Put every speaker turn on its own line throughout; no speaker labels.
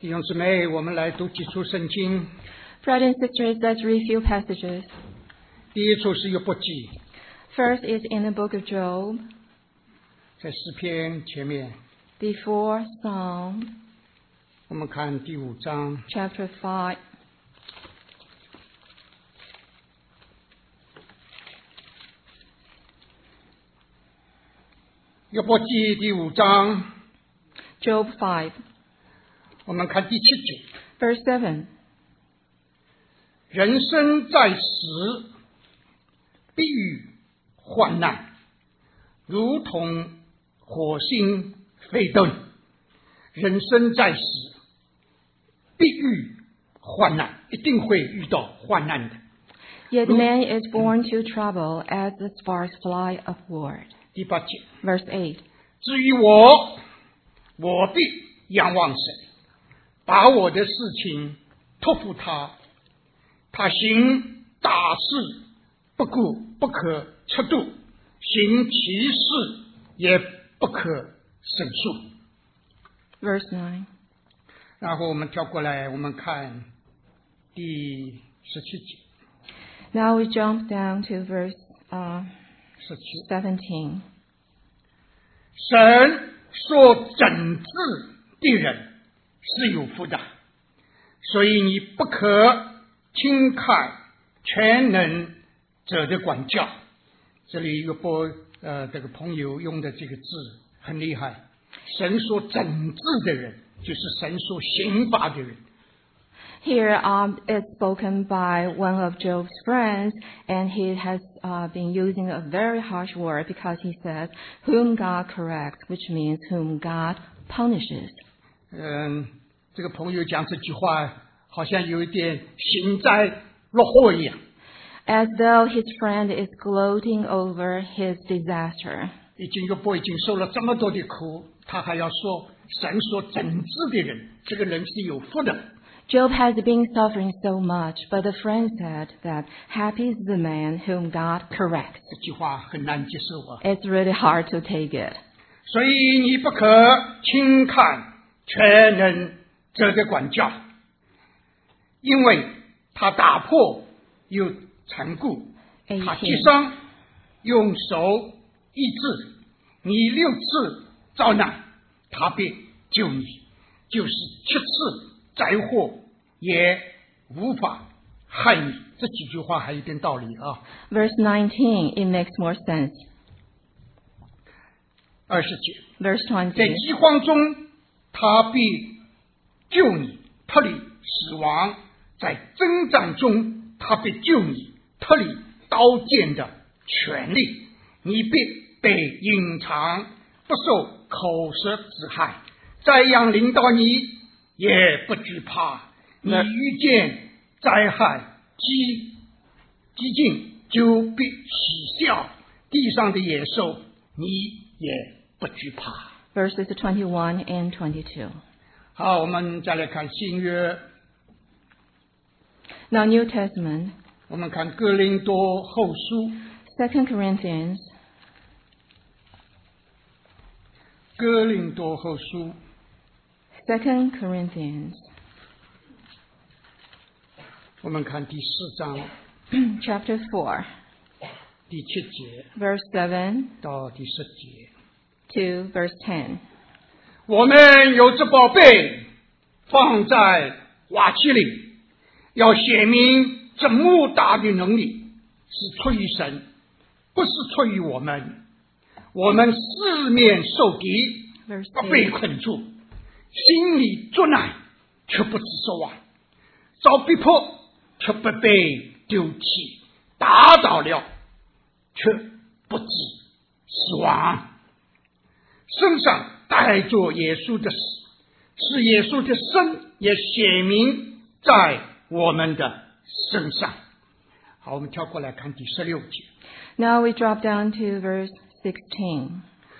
弟兄姊妹，我们来读几处圣经。
Brothers and sisters, let's read few passages.
第一处是约伯记，
First is in the book of Job,
在诗篇前面，
before Psalm,
我们看第5章。
chapter 5.
约伯记第5章，
Job 5,
我们看第7节。
verse 7.
人生在时，必遇患难，如同火星飞腾。人生在时，必遇患难，一定会遇到患难的。
Yet man is born to trouble as the sparks fly upward.
第8节，
Verse 8.
至于我必仰望神，把我的事情托付他。他行大事，不可测度，行奇事也不可胜数。
Verse 9.
然后我们跳过来，我们看第17节。
Now we jump down to verse
17，
17.
神所整治的人是有福的，所以你不可轻看全能者的管教。这里约伯这个朋友用的这个字很厉害，神所整治的人就是神所刑罚的人。
Here it's spoken by one of Job's friends, and he has been using a very harsh word because he says, whom God corrects, which means whom God punishes.
这个朋友讲这句话好像有一点幸灾乐祸一样，
As though his friend is gloating over his disaster.
约伯已经受了这么多的苦，他还要说神所整治的人，这个人是有福的。
Job has been suffering so much, but the friend said that happy is the man whom God corrects.
这句话很难接受啊！
It's really hard to take it.
所以你不可轻看全能者的管教，因为他打破又残固，他击伤用手医治。你6次遭难，他必救你；就是7次灾祸，也无法害你。这几句话还有点道理啊。
Verse 19, it makes more sense.
20节，
Verse
在
20.
饥荒中，他必救你脱离死亡；在征战中，他必救你脱离刀剑的权利。你必被隐藏，不受口舌之害。灾殃临到你，也不惧怕。你遇见灾害激进，就必喜笑。地上的野兽，你也不惧怕。
Verses 21 and 22.
好，我们再来看新约，
Now New Testament,
我们看哥林多后书，
2 Corinthians,
哥林多后书
2 Corinthians,
我们看第4章
chapter 4,
第7节
verse 7
到第10节。
to verse 10.
我们有这宝贝放在瓦器里，要显明这莫大的能力是出于神，不是出于我们。我们四面受敌，
Verse
不被
8.
困住，心里作难，却不知所往；遭逼迫，却不被丢弃；打倒了，却不知死亡。身上带着耶稣的死，是耶稣的生也显明在我们的身上。好，我们跳过来看第16节。
Now we drop down to verse 16.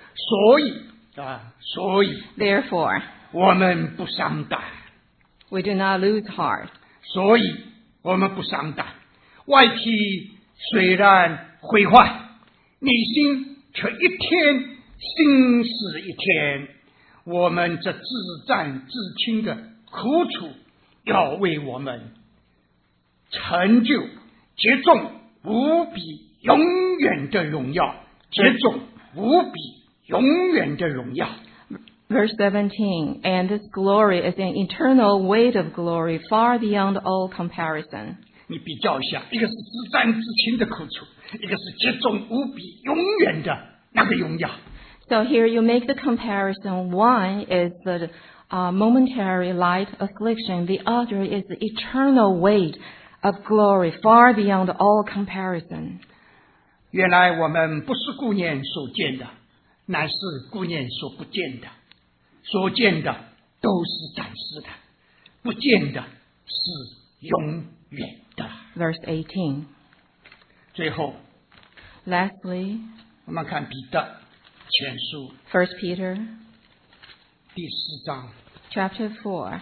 所以
Therefore,
我们不伤胆，
we do not lose heart.
所以我们不伤胆。外体虽然毁坏，内心却一天新似一天。我们这自战自清的苦楚要为我们成就结种无比永远的荣耀，结种无比永远的荣耀。
Verse 17, and this glory is an eternal weight of glory far beyond all comparison.
你比较一下，一个是至暂至轻的苦楚，一个是结种无比永远的那个荣耀。
So here you make the comparison. One is the momentary light affliction. The other is the eternal weight of glory far beyond all comparison.
原来我们不是顾念所见的，乃是顾念所不见的。所见的都是暂时的，不见的是永远的。
Verse 18.
最后
Lastly,
我们看彼得前书
1 Peter
第4章
chapter 4.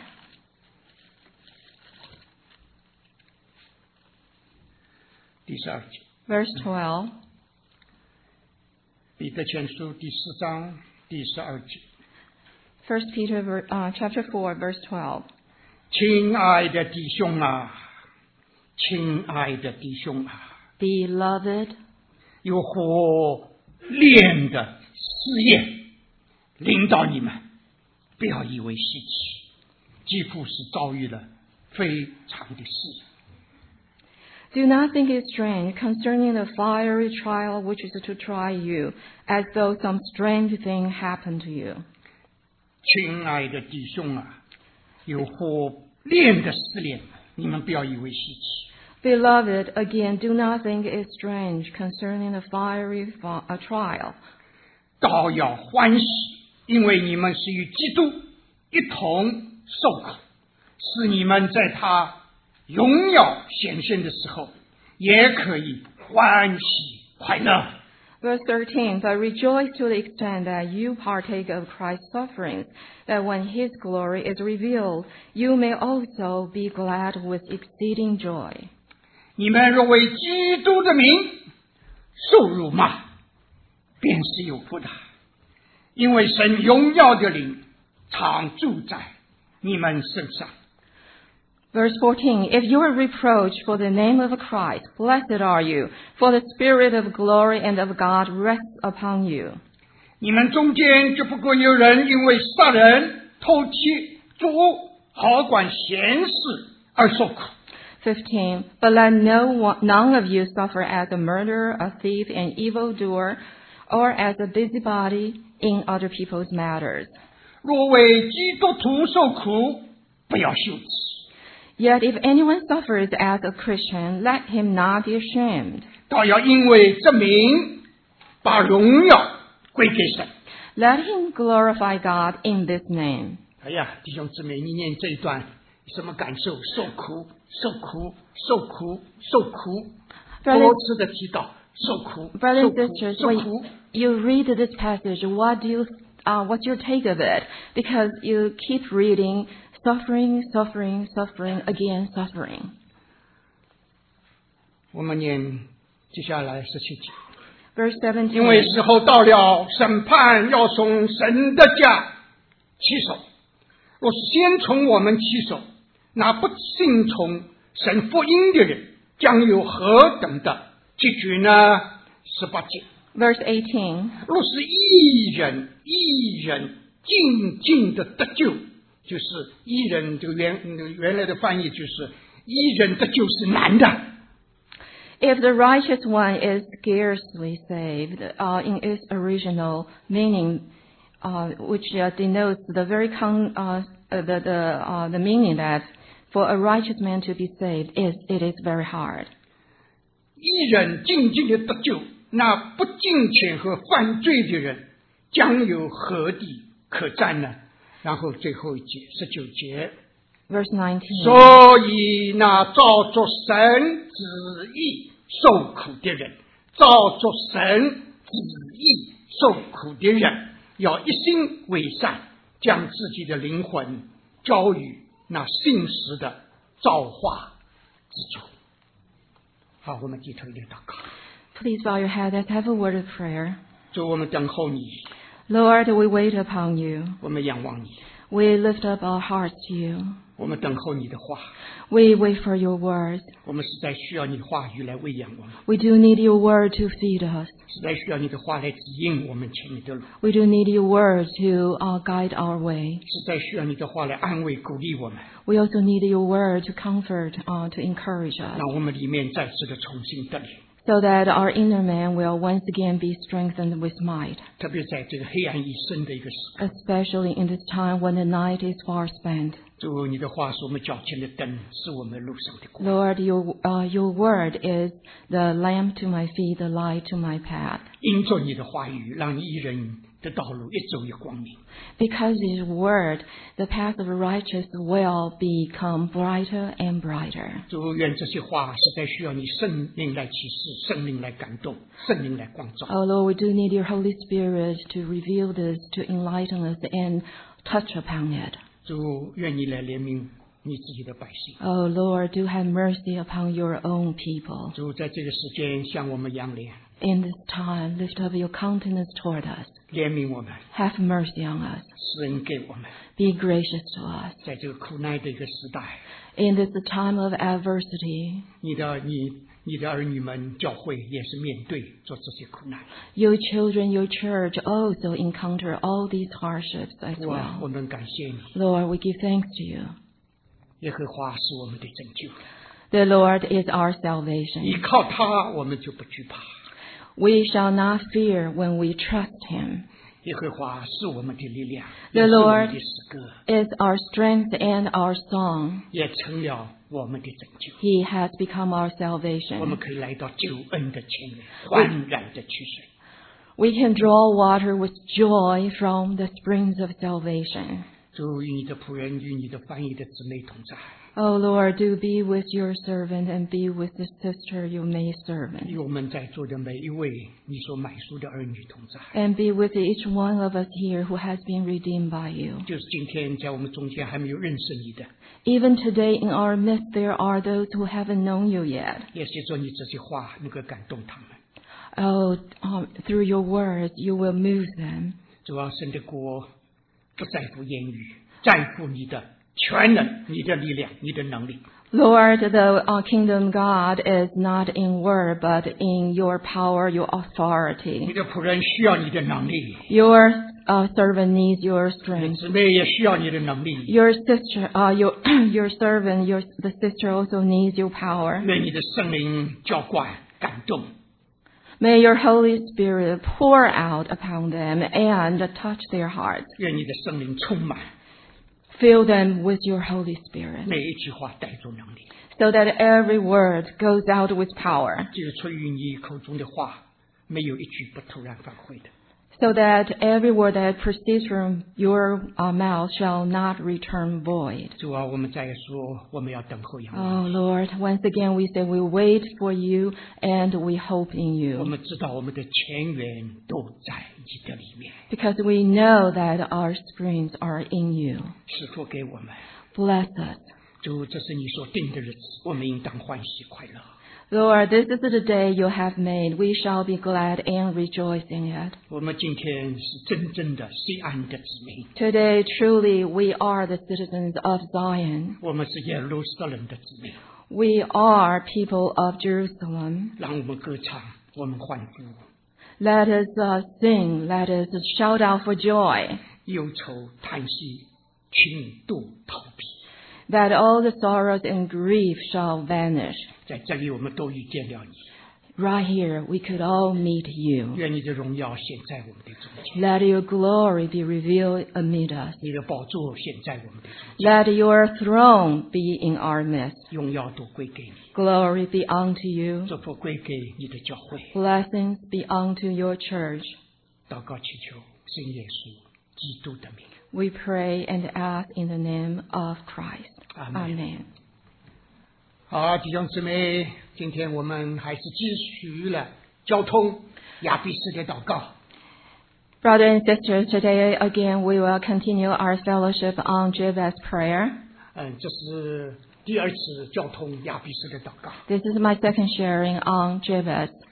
第12节，
Verse 12.
彼得前书第4章第12节。
1 Peter chapter 4, verse 12.
亲爱的弟兄啊，亲爱的弟兄啊，
Beloved,
有火炼的试验领导你们，不要以为稀奇，几乎是遭遇了非常的事。
do not think it strange concerning the fiery trial which is to try you, as though some strange thing happened to you.
亲爱的弟兄啊，有火炼的试炼，你们不要以为稀奇。
Beloved, again, do not think it strange concerning the fiery trial.
倒要欢喜，因为你们是与基督一同受苦，使你们在他荣耀显现的时候，也可以欢喜快乐。
Verse 13, but rejoice to the extent that you partake of Christ's sufferings, that when his glory is revealed, you may also be glad with exceeding joy.
你们若为基督的名受辱骂，便是有福的，因为神荣耀的灵常住在你们身上。
Verse 14, if you are reproached for the name of Christ, blessed are you, for the Spirit of glory and of God rests upon you.
你们中间就不过有人因为杀人、偷窃、作恶、好管闲事而受苦。
15, but let none of you suffer as a murderer, a thief, an evildoer, or as a busybody in other people's matters.
若为基督徒受苦，不要羞耻。
Yet if anyone suffers as a Christian, let him not be ashamed.
倒要因为这名，把荣耀归给神。
Let him glorify God in this name.
哎呀，弟兄姊妹，你念这一段什么感受？受苦，受苦，受苦，受苦，多次的提到受苦，
Brothers
受
and
苦，
sisters,
受
when
苦。
you read this passage, what's your take of it? Because you keep reading suffering, suffering, suffering, again suffering.
我们念接下来17节，
Verse 17.
因为时候到了，审判要从神的家起手。若是先从我们起手，那不信从神福音的人将有何等的结局呢？18节。
Verse 18.
若是一人静静的得救，就是一人这个原来的翻译就是一人得救是难的。
If the righteous one is scarcely saved, in its original meaning, which denotes the very the meaning that for a righteous man to be saved it is very hard.
一人静静的得救，那不敬虔和犯罪的人将有何地可占呢？然后最后一节19节，
Verse 19.
所以那照着神旨意受苦的人，照着神旨意受苦的人，要一心为善，将自己的灵魂交予那信实的造化之主。好，我们低头一点祷告。
Please bow your head. Let's have a word of prayer.
主，我们等候你，
Lord, we wait upon you.
我们仰望你，
We lift up our hearts to you.
我们等候你的话，
We wait for your words.
我们实在需要你话语来喂养我们，
We do need your word to feed us.
实在需要你的话来指引我们前面的路，
We do need your word to guide our way.
实在需要你的话来安慰鼓励我们，
We also need your word to comfort, to encourage us,
让我们里面再次的重新得力。
so that our inner man will once again be strengthened with might,
特别在这个黑暗已深的一个时刻，
especially in this time when the night is far spent.
主，你的话是我们脚前的灯，是我们路上的光。
Lord, your word is the lamp to my feet, the light to my path.
因着你的话语，让义人的道路越走越光明。
Because of your word, the path of the righteous will become brighter and brighter.
主，愿这些话实在需要你圣灵来启示，圣灵来感动，圣灵来光照。
Oh Lord, we do need your Holy Spirit to reveal this, to enlighten us and touch upon it.
主，愿你来怜悯你自己的百姓。
Oh Lord, do have mercy upon your own people.
主，在这个时间向我们扬脸，
In this time, lift up your countenance toward us.
怜悯我们，
Have mercy on us.
施恩给我们。
Be gracious to us.
在这个苦难的一个时代，
In this time of adversity,
你的儿女们教会也是面对做这些苦难。
your children, your church also encounter all these hardships as
哇，我
well.
们感谢你，
Lord, we give thanks to you.
耶和华是我们的拯救，
The Lord is our
依
salvation.
靠他，我们就不惧怕。
We shall not fear when we trust him.
耶和华是我们的力量，
The
也是我们
Lord
的诗歌，
is our strength and our song.
也成了我们的拯救。
He has become our
我们
salvation.
可以来到救恩的前面，欢然的取水。
We can draw water with joy from the springs of salvation.
主与你的仆人与你的翻译的姊妹同在，
Oh Lord, do be with your servant and be with the sister you made servant.
与我们在座的每一位你所买赎的儿女同在。
And be with each one of us here who has been redeemed by you.
就是今天在我们中间还没有认识你的，
Even today in our midst there are those who haven't known you yet.
也借着你这些话能够感动他们。
Oh, through your words you will move them.
主啊，神的国不在乎言语，在乎你的全能、你的力量、你的能力。
Lord, the kingdom God is not in word, but in your power, your
你
authority.
的仆人需要你的能力，
Your servant needs your
你的
strength.
姊妹也需要你的能力。
Your sister, your servant, the sister also needs your power.
愿你的圣灵浇灌、感动，
May your Holy Spirit pour out upon them and touch their hearts.
愿你的圣灵充满，
Fill them with your Holy Spirit,
每一句话带着能力。
so that every word goes out with power,
就是出于你口中的话，没有一句不突然返回的。
so that every word that proceeds from your mouth shall not return void.
主啊，我们再说，我们要等候仰望。
Oh Lord, once again we say we wait for you and we hope in
我
you,
们知道我们的泉源都在你的里面，
because we know that our springs are in you.
赐福给我们。
Bless us.
主，这是你所定的日子，我们应当欢喜快乐。
Lord, this is the day you have made. We shall be glad and rejoice in it.
我们今天是真正的西安的子民，
Today, truly, we are the citizens of Zion.
我们是耶路撒冷的子民。
We are people of Jerusalem.
让我们歌唱，我们欢呼，
Let us sing. Let us shout out for joy,
忧愁叹息，群都逃避。
that all the sorrows and grief shall vanish.
在这里，我们都遇见了你。
Right here, we could all meet you.
愿你的荣耀显在我们的中间，
Let your glory be revealed amid us.
你的宝座显在我们的中间，
Let your throne be in our midst.
荣耀都归给你，
Glory be unto you.
祝福归给你的教会。
Blessings be unto your church.
祷告祈求，信耶稣基督的名。
We pray and ask in the name of Christ.
Amen.
Amen.
好，弟兄姊妹，今天我们还是继续了交通亚比斯的祷告。
Brothers and sisters, today again we will continue our fellowship on Jabez prayer.
这是第二次交通亚比斯的祷告。
This is my second sharing on Jabez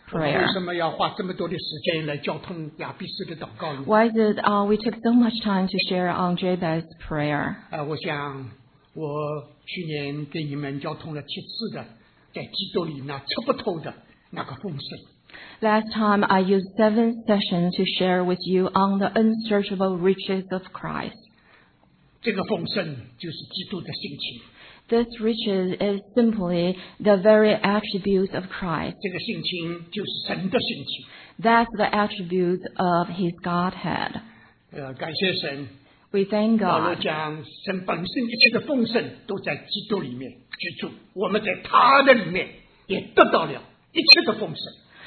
为
prayer.
什么要花这么多的时间来交通雅比斯的祷告呢？
Why is it we took so much time to share on Jabez's prayer?
我想我去年给你们交通了7次的，在基督里那测不透的那个丰盛。
Last time I used 7 sessions to share with you on the unsearchable riches of Christ.
这个丰盛就是基督的性情，
This riches is simply the very attributes of Christ.
这个性情就是神的性情。
That's the attributes of His Godhead.
感谢神，
We thank
保罗
God.
讲神本身一切的丰盛都在基督里面居住，我们在他的里面也得到了一切的丰盛。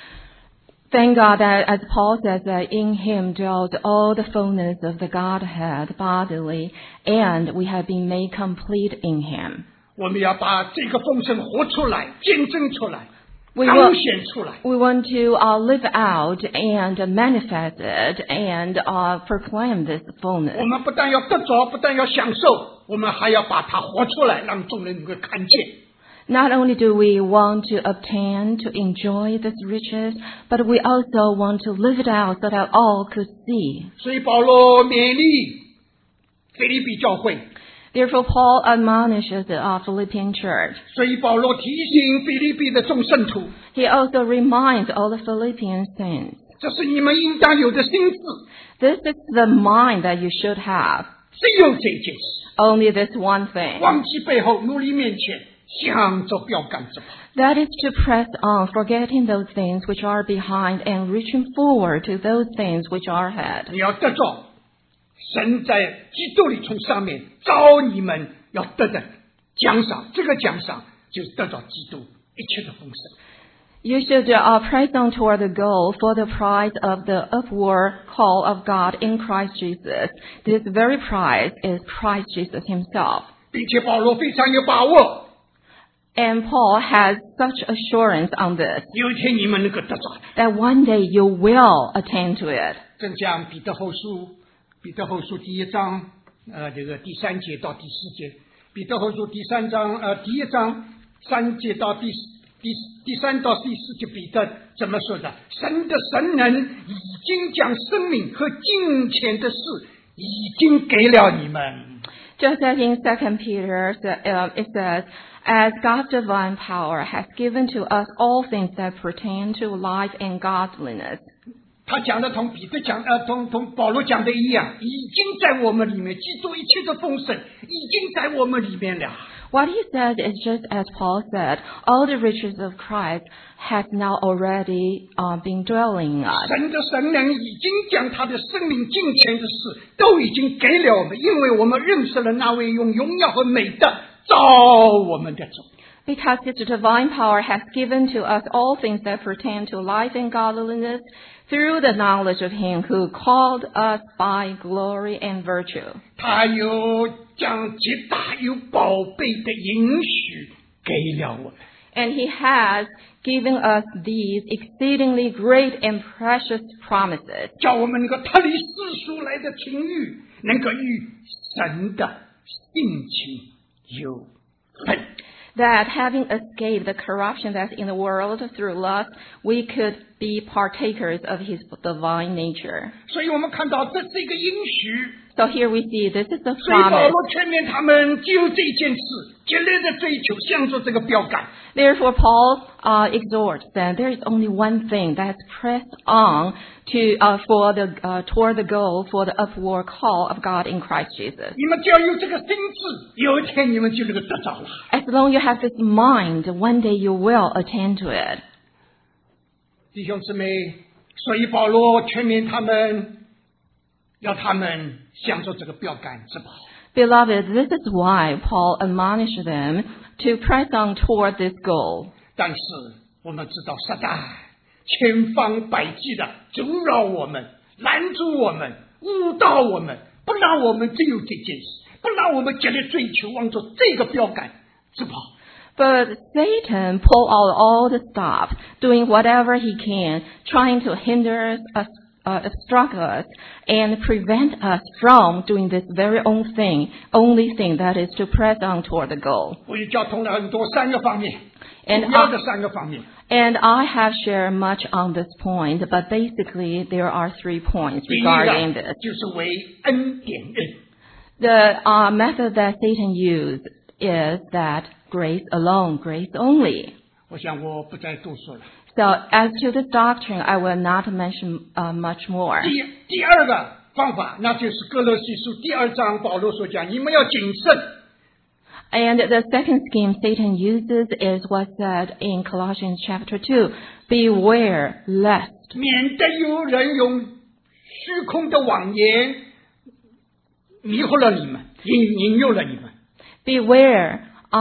Thank God that, as Paul says, that in Him dwells all the fullness of the Godhead bodily, and we have been made complete in Him.
我们要把这个丰盛活出来，见证出来，
We
彰
will,
显出来。
we want to live out and manifest it and proclaim this
我
fullness.
们不但要得着，不但要享受，我们还要把它活出来，让众人能够看见。
Not only do we want to obtain, to enjoy this riches, but we also want to live it out so that all could see.
所以保罗勉励腓立比教会，
Therefore, Paul admonishes the Philippian church.
所以保罗提醒腓立比的众圣徒，
He also reminds all the Philippian saints,
这是你们应当有的心智。
this is the mind that you should have.
只有这件事，
Only this one thing.
忘记背后，努力面前，向着标杆直跑。
That is to press on, forgetting those things which are behind and reaching forward to those things which are ahead.
你要得着神在基督里从上面招你们要得的奖赏，这个奖赏就是得到基督一切的丰盛。
You should press on toward the goal for the prize of the upward call of God in Christ Jesus. This very prize is Christ Jesus Himself.
并且保罗非常有把握，
And Paul has such assurance on this,
有一天你们能够得着。
that one day you will attain to it.
正像彼得后书第1章，这个第3节到第4节，彼得后书第3章，第1章3节到第3到第4节，彼得怎么说的？神的神能已经将生命和金钱的事已经给了你们。
Just as in 2 Peter, it says, as God's divine power has given to us all things that pertain to life and godliness.
他讲的同彼得讲同保罗讲的一样，已经在我们里面，基督一切的丰盛已经在我们里面了。
What he said is just as Paul said, all the riches of Christ has now already been dwelling in us.
神的神能已经将他的生命金钱的事都已经给了我们，因为我们认识了那位用荣耀和美德造我们的主。
Because his divine power has given to us all things that pertain to life and godliness through the knowledge of him who called us by glory and virtue.
他又将极大有宝贝的应许给了我们。
And he has given us these exceedingly great and precious promises,
叫我们能够脱离世俗来的情欲，能够与神的性情有份。
that having escaped the corruption that's in the world through lust, we could be partakers of his divine nature.
所以我们看到这是一个应许，
So here we see this is the
所以保
promise.
罗劝勉他们就这件事，竭力的追求，向着这个标杆。
Therefore, Paul exhorts that there is only one thing that's pressed on to toward the goal for the upward call of God in Christ Jesus.
你们只要有这个心智，有一天你们就能够得着了。
As long as you have this mind, one day you will attain to it.
弟兄姊妹，所以保罗劝勉他们，要他们向着这个标杆直跑。
Beloved, this is why Paul admonished them to press on toward this goal.
但是我们知道，撒旦千方百计的阻扰我们，拦阻我们，误导我们，不让我们只有这件事，不让我们竭力追求，往着这个标杆直跑。
But Satan pulled out all the stops, doing whatever he can, trying to hinder us, obstruct us, and prevent us from doing this very only thing that is to press on toward the goal.
我也交通了很多3个方面，
And
主要的3个方面。
And I have shared much on this point, but basically there are 3 points
第一
regarding
个
this.
就是为恩典恩，
The method that Satan used is that grace alone, grace only.
我想我不再多说了。
So as to this doctrine, I will not mention much more.
第二个方法，那就是哥罗西书第2章保罗所讲，你们要谨慎。
And the second scheme Satan uses is what's said in Colossians chapter 2. Beware lest.
免得有人用虚空的谎言迷惑了你们，引诱了你们。
Beware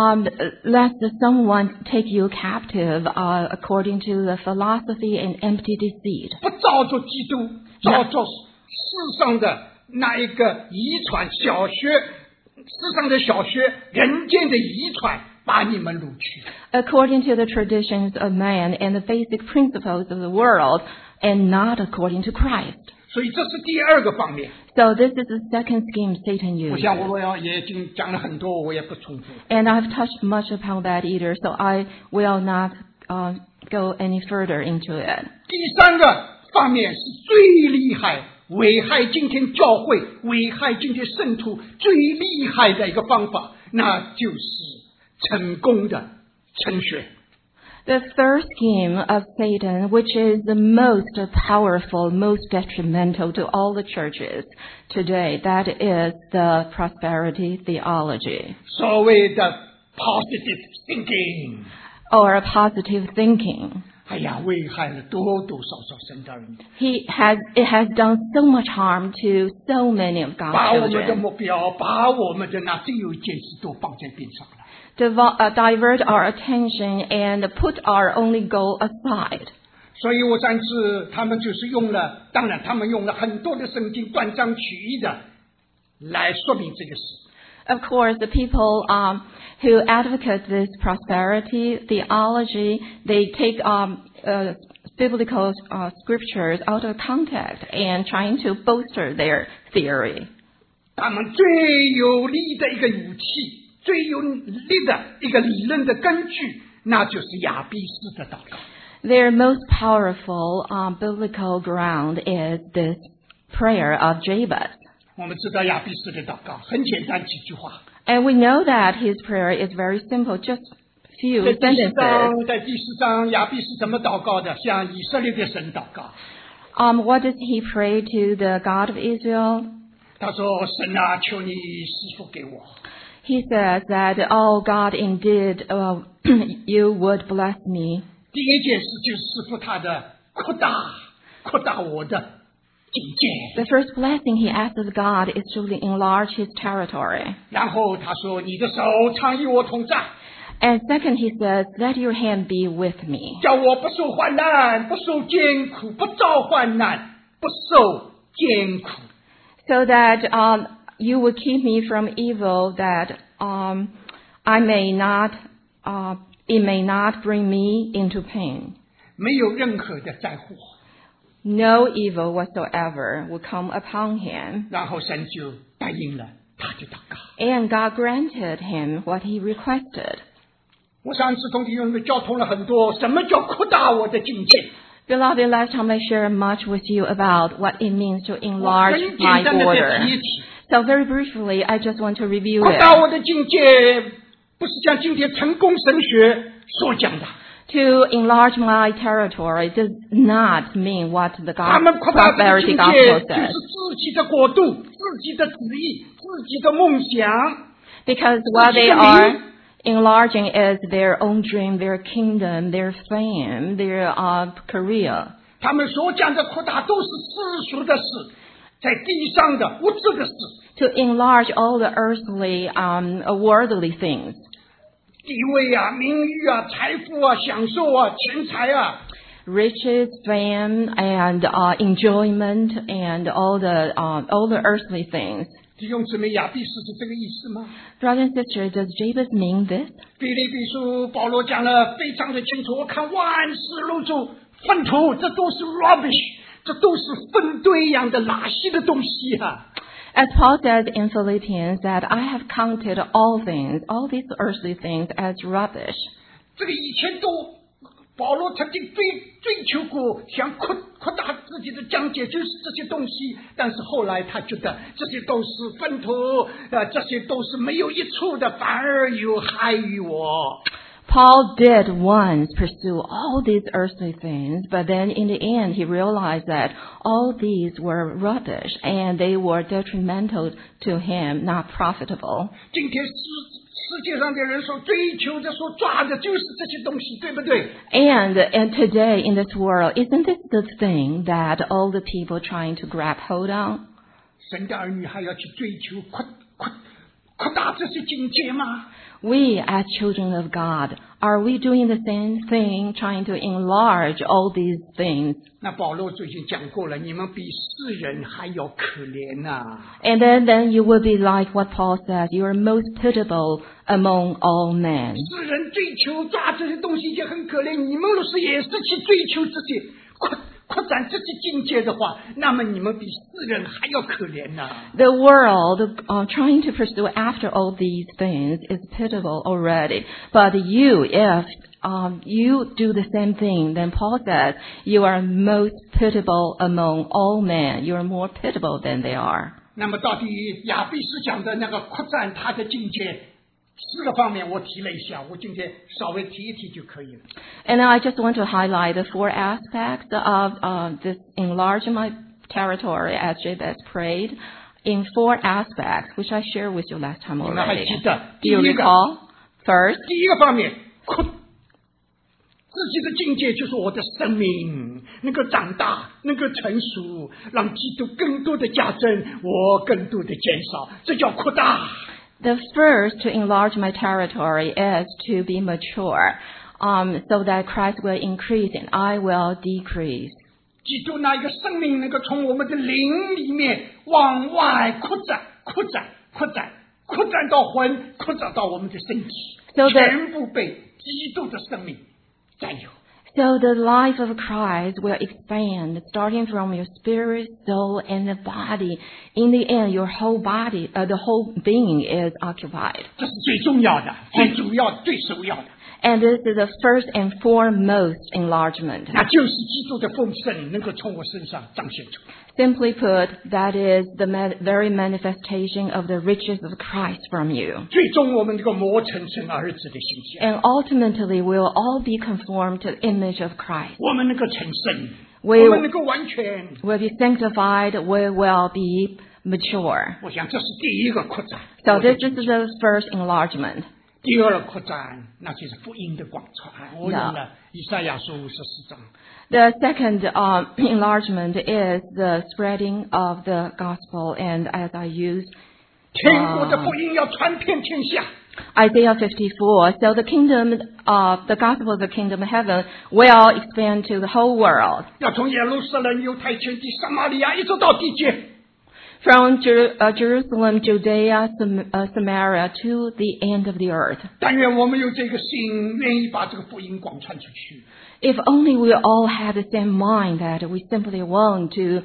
lest someone take you captive according to the philosophy and empty deceit.
不照着基督，照着世上的那一个遗传小学，世上的小学，人间的遗传，把你们掳去。
According to the traditions of man and the basic principles of the world, and not according to Christ.
所以这是第二个方面。
So this is the second scheme Satan
我
uses.
想我也已经讲了很多，我也不重复。
And I've touched much upon that either, so I will not go any further into it.
第三个方面是最厉害，危害今天教会、危害今天圣徒最厉害的一个方法，那就是成功的成学。
The third scheme of Satan, which is the most powerful, most detrimental to all the churches today, that is the prosperity theology,
所谓的 positive thinking，
or positive thinking.
哎呀，危害了多多少少神的人，
It has done so much harm to so many of
把
God's
我们的
children.
目标，把我们的那最有一件事都放在边上了。
Divert our attention and put our only goal aside.
所以我上次他们就是用了，当然他们用了很多的圣经断章取义的来说明这个事。
Of course, the people who advocate this prosperity theology, they take biblical scriptures out of context and trying to bolster their theory.
他们最有力的一个武器，最有力的一个理论的根据，那就是亚比斯的祷告。
Their most powerful biblical ground is this prayer of Jabez.
我们知道亚比斯的祷告很简单几句话，
And we know that his prayer is very simple, just few
在第四
sentences.
章，亚比斯怎么祷告的？向以色列的神祷告。
What does he pray to the God of Israel?
他说：“神啊，求你赐福给我。
He says that, oh God, indeed, you would bless me. ”
第一件事就是赐福他的扩大我的境界。
The first blessing he asks of God is to enlarge his territory.
然后他说：“你的手常与我同在，
And second, he says, let your hand be with me,
叫我不受患难，不受艰苦，不遭患难，不受艰苦。”
so that you would keep me from evil, that I may not, it may not bring me into pain.
没有任何的灾祸。
No evil whatsoever will come upon him.
然后神就答应了他的祷告。
And God granted him what he requested.
我上次同弟兄们交通了很多，什么叫扩大我的境界？
Beloved, last time I shared much with you about what it means to
我
enlarge
很
my
简单的再
border.
提一提，
So very briefly, I just want to review
扩
it.
大我的境界，不是像今天成功神学所讲的。
To enlarge my territory does not mean what the
他
God,
们扩大这个
prosperity
境界，
gospel
就是
says.
自己的国度、自己的旨意、自己的梦想。
Because what they are enlarging is their own dream, their kingdom, their fame, their career.
他们所讲的扩大都是世俗的事，在地上的物质的事，
To enlarge all the earthly, worldly things.
地位啊、名誉啊、财富啊、享受啊、钱财啊。
Riches, fame, and enjoyment, and all the earthly things.
弟兄姊妹，亚比斯是这个意思吗？
Brothers and sisters, does Jabez mean this?
腓立比书保罗讲了非常的清楚，我看万事如主粪土，这都是 rubbish， 这都是粪堆一样的垃圾的东西啊。
As Paul says in Philippians, that I have counted all things, all these earthly things, as rubbish.
这个以前都保罗曾经追求过想扩大自己的讲解，就是这些东西，但是后来他觉得这些都是粪土，这些都是没有益处的，反而有害于我。
Paul did once pursue all these earthly things, but then in the end he realized that all these were rubbish and they were detrimental to him, not profitable.
今天世界上的人所追求的、所抓的就是这些东西，对不对？
And today in this world, isn't this the thing that all the people trying to grab hold on?
神的儿女还要去追求扩大这些境界吗？
We as children of God, are we doing the same thing, trying to enlarge all these things?
那保罗最近讲过了，你们比世人还要可怜呐、
And then you will be like what Paul says, you are most pitiable among all men.
世人追求抓这些东西已经很可怜，你们若是也是去追求这些扩展这些境界的话，那么你们比世人还要可怜呐、
The world trying to pursue after all these things is pitiable already. But you, if you do the same thing, then Paul says you are most pitiable among all men. You are more pitiable than they are.
那么到底亚比斯讲的那个扩展他的境界4个方面我提了一下，我今天稍微提一提就可以了。
And now I just want to highlight the 4 aspects of this enlarge my territory as Jabez prayed in 4 aspects, which I shared with you last time
你们还
already.
记得
Do you recall? First,
第一个方面，自己的境界就是我的生命能够长大，能够成熟，让基督更多的加增，我更多的减少，这叫扩大。
the first to enlarge my territory is to be mature, so that Christ will increase and I will decrease.
基督那一个生命能够从我们的灵里面往外扩展到魂，扩展到我们的身体，
So that-
全部被基督的生命占有。
So the life of Christ will expand, starting from your spirit, soul, and the body. In the end, your whole body, the whole being is occupied.
这是最重要的、最主要、最首要的，
And this is the first and foremost enlargement.
那就是基督的丰盛能够从我身上彰显出来。
Simply put, that is the very manifestation of the riches of Christ from you.
最终我们能够磨成神儿子的形象，
And ultimately, we will all be conformed to the image of Christ.
我们能够成圣，
We-
我们能够完全。
We'll be sanctified, we will be mature.
我想这是第一个扩展。
So this is the first enlargement.
第二个扩展，那就是福音的广传。我用了以赛亚书54章。
The second enlargement is the spreading of the gospel, and as I used
天国的福音要传遍天下，
Isaiah 54, so the gospel of the kingdom of heaven will expand to the whole world,
要从耶路撒冷、犹太全地、撒玛利亚一直到地界。
from Jerusalem, Judea, Samaria to the end of the earth.
但愿我们有这个心，愿意把这个福音广传出去。
If only we all had the same mind that we simply want to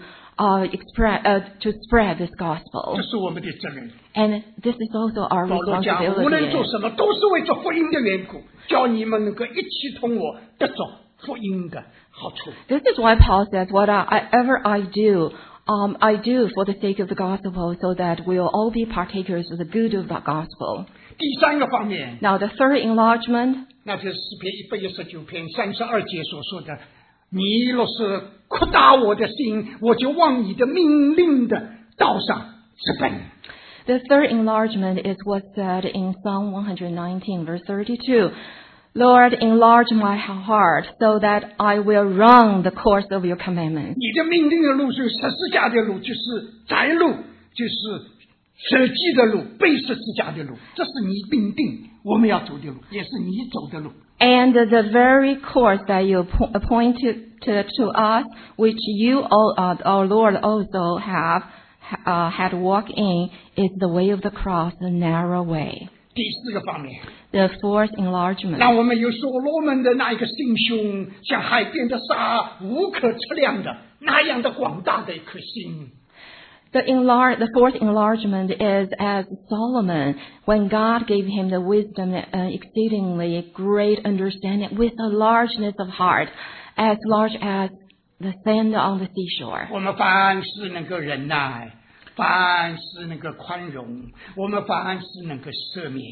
spread this gospel.
这是我们的责任。
And this is also our
保罗讲，无论做
responsibility.
什么，都是为着福音的缘故，叫你们能够一起同我得着福音的好处。
This is why Paul says, whatever I do, I do for the sake of the gospel, so that we'll all be partakers of the good of the gospel.
第三个方面，
Now, the third enlargement,
那就是诗篇119篇32节所说的：“你若是扩大我的心，我就往你的命令的道上直奔。”
the third enlargement is what's said in Psalm 119, verse 32. Lord, enlarge my heart so that I will run the course of your commandments.
你的命令的路就是十字架的路，就是窄路，就是舍己的路，背十字架的路，这是你命定我们要走的路，也是你走的路。
And the very course that you appointed to us, which you, our Lord, also had walked in, is the way of the cross, the narrow way.
第四个方面，
The fourth enlargement.
让我们有所罗门的那一个心胸，像海边的沙，无可测量的那样的广大的一颗心。
The fourth enlargement is as Solomon, when God gave him the wisdom and exceedingly great understanding with a largeness of heart, as large as the sand on the seashore.
我们凡事能够忍耐，凡事能够宽容，我们凡事能够赦免。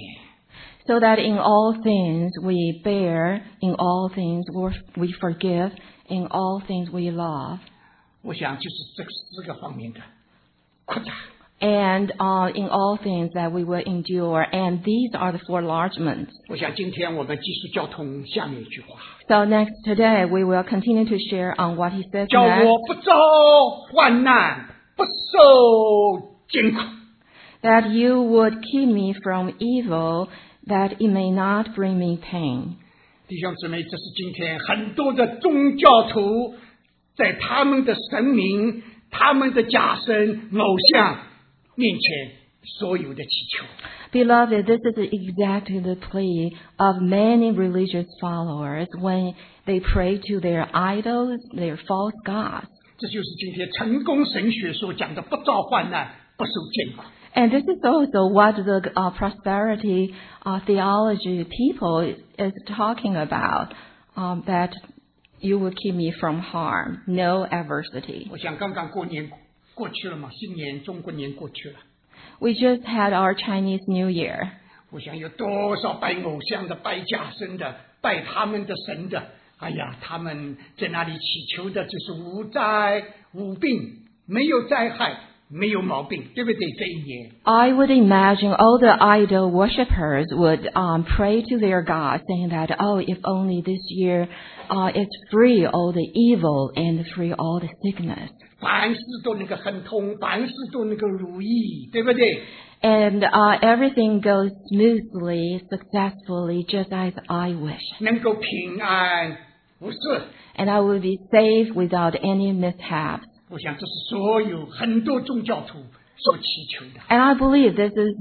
So that in all things we bear, in all things we forgive, in all things we love.
我想就是这4个方面的扩展。
And in all things that we will endure. And these are the four enlargements.
我想今天我们继续交通下面一句话。
So next today we will continue to share on what he says
叫
next.
我不遭患难，不受艰苦。
That you would keep me from evil, that it may not bring me pain.
弟兄姊妹，这是今天很多的宗教徒在他们的神明、他们的假神、偶像面前所有的祈求。
Beloved, this is exactly the plea of many religious followers when they pray to their idols, their false gods.
这就是今天成功神学所讲的不遭患难，不受艰苦。
And this is also what the prosperity theology people is talking about, that you will keep me from harm, no adversity.
我想刚刚过年过去了嘛，新年中国年过去了。
We just had our Chinese New Year.
我想有多少拜偶像的、拜假神的、拜他们的神的，哎呀，他们在那里祈求的就是无灾无病，没有灾害，没有毛病，对不对？这一年
I would imagine all the idol worshippers would pray to their God, saying that, oh, if only this year it's free all the evil and free all the sickness.
凡事都能够亨通，凡事都能够如意，对不对？
And everything goes smoothly, successfully, just as I wish.
能够平安无事。
And I will be safe without any mishaps.
我想这是所有很多宗教徒所祈求的。
And I believe this is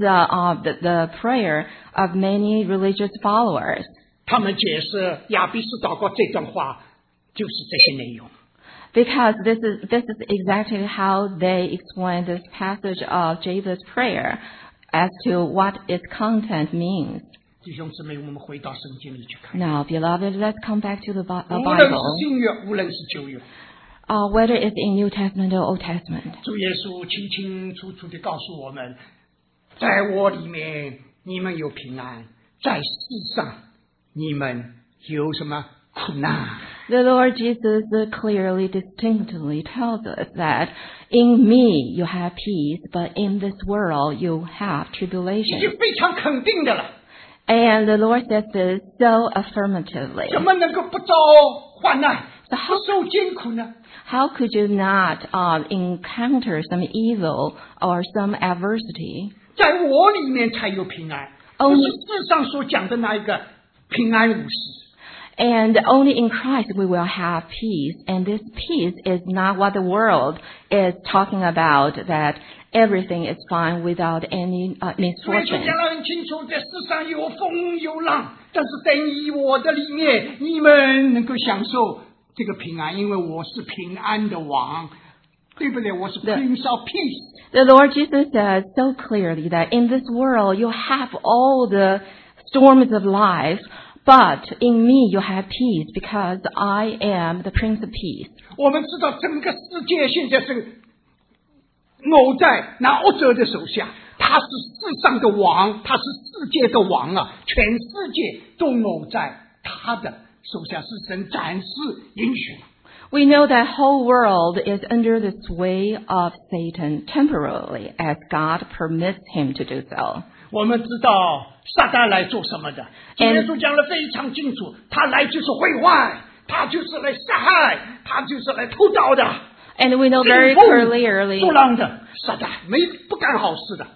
the prayer of many religious followers.
他们解释亚比斯祷告这段话，就是这些内容。
Because this is exactly how they explain this passage of Jabez's prayer as to what its content means.
弟兄姊妹，我们回到圣经里去看。
Now, beloved, let's come back to the
无论是
Bible.
新约，无论是旧约，
Whether it's in New Testament or Old Testament.
主耶稣清清楚楚地告诉我们，在我里面你们有平安，在世上你们有什么苦难？
The Lord Jesus clearly, distinctly tells us that in me you have peace, but in this world you have
已
tribulation.
经非常肯定的了。
And the Lord says this so affirmatively.
怎么能够不遭患难，
So
不受艰苦呢？
how could you not encounter some evil or some adversity?
在我里面才有平安，不
Only
是世上所讲的那一个平安无事。
And only in Christ we will have peace. And this peace is not what the world is talking about, that everything is fine without any
所以就
misfortune.
讲得很清楚，在世上有风有浪，但是在你我的里面，你们能够享受这个平安，因为我是平安的王，对不对？我是 Prince of Peace。
The Lord Jesus says so clearly that in this world you have all the storms of life, but in me you have peace because I am the Prince of Peace.
我们知道整个世界现在是偶在那恶者的手下，他是世上的王，他是世界的王啊！全世界都偶在他的手下，是神展示允许。
We know that whole world is under the sway of Satan temporarily as God permits him to do so.
我们知道撒旦来做什么的，主耶稣讲得非常清楚，他来就是毁坏，他就是来杀害，他就是来偷盗的。
And we know very clearly
作浪的撒旦不干好事的。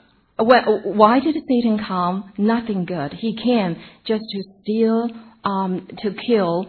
why did Satan come? Nothing good. He came just to steal, to kill,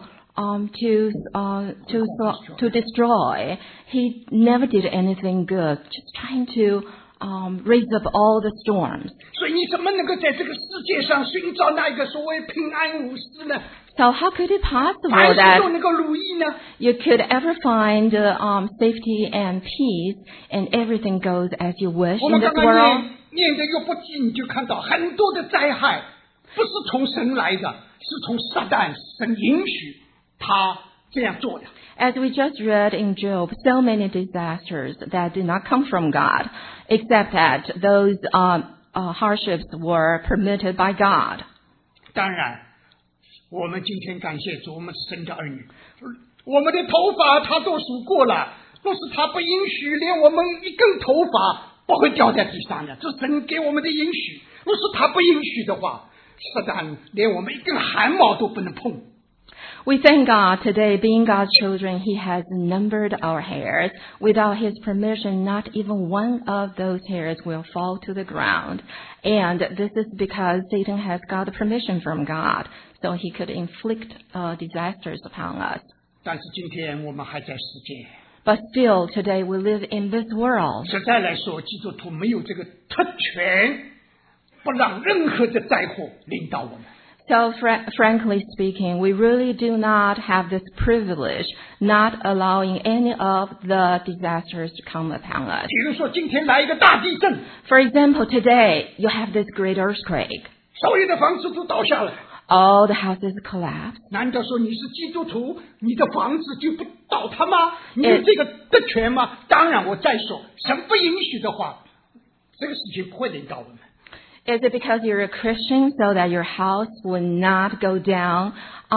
to destroy. He never did anything good, just trying to raise up all the storms.
所以你怎么能够在这个世界上寻找那一个所谓平安无事呢？
So how could it possible
凡事
that
都能够如意呢？
you could ever find safety and peace and everything goes as you wish
我
in
们
this
刚刚
world?
念的约伯记，你就看到很多的灾害不是从神来的，是从撒旦神允许他这样做的。
As we just read in Job, so many disasters that did not come from God, except that those hardships were permitted by God.
当然，我们今天感谢主，我们是神的儿女，我们的头发他都数过了，若是他不允许，连我们一根头发不会掉在地上的，这是神给我们的允许。若是他不允许的话，撒旦连我们一根汗毛都不能碰。
We thank God today, being God's children, He has numbered our hairs. Without His permission, not even one of those hairs will fall to the ground. And this is because Satan has got the permission from God, so he could inflict disasters upon us.
但是今天我们还在世界，
But still, today we live in this world.
实在来说，基督徒没有这个特权，不让任何的灾祸临到我们。
So frankly speaking, we really do not have this privilege, not allowing any of the disasters to come upon us.
比如说，今天来一个大地震，
For example, today you have this great earthquake.
所有的房子都倒下来。
All the houses collapse.
难道说你是基督徒，你的房子就不倒塌吗？你有这个特权吗？当然，我再说，神不允许的话，这个事情不会临到我们。
Is it because you're a Christian so that your house will not go down?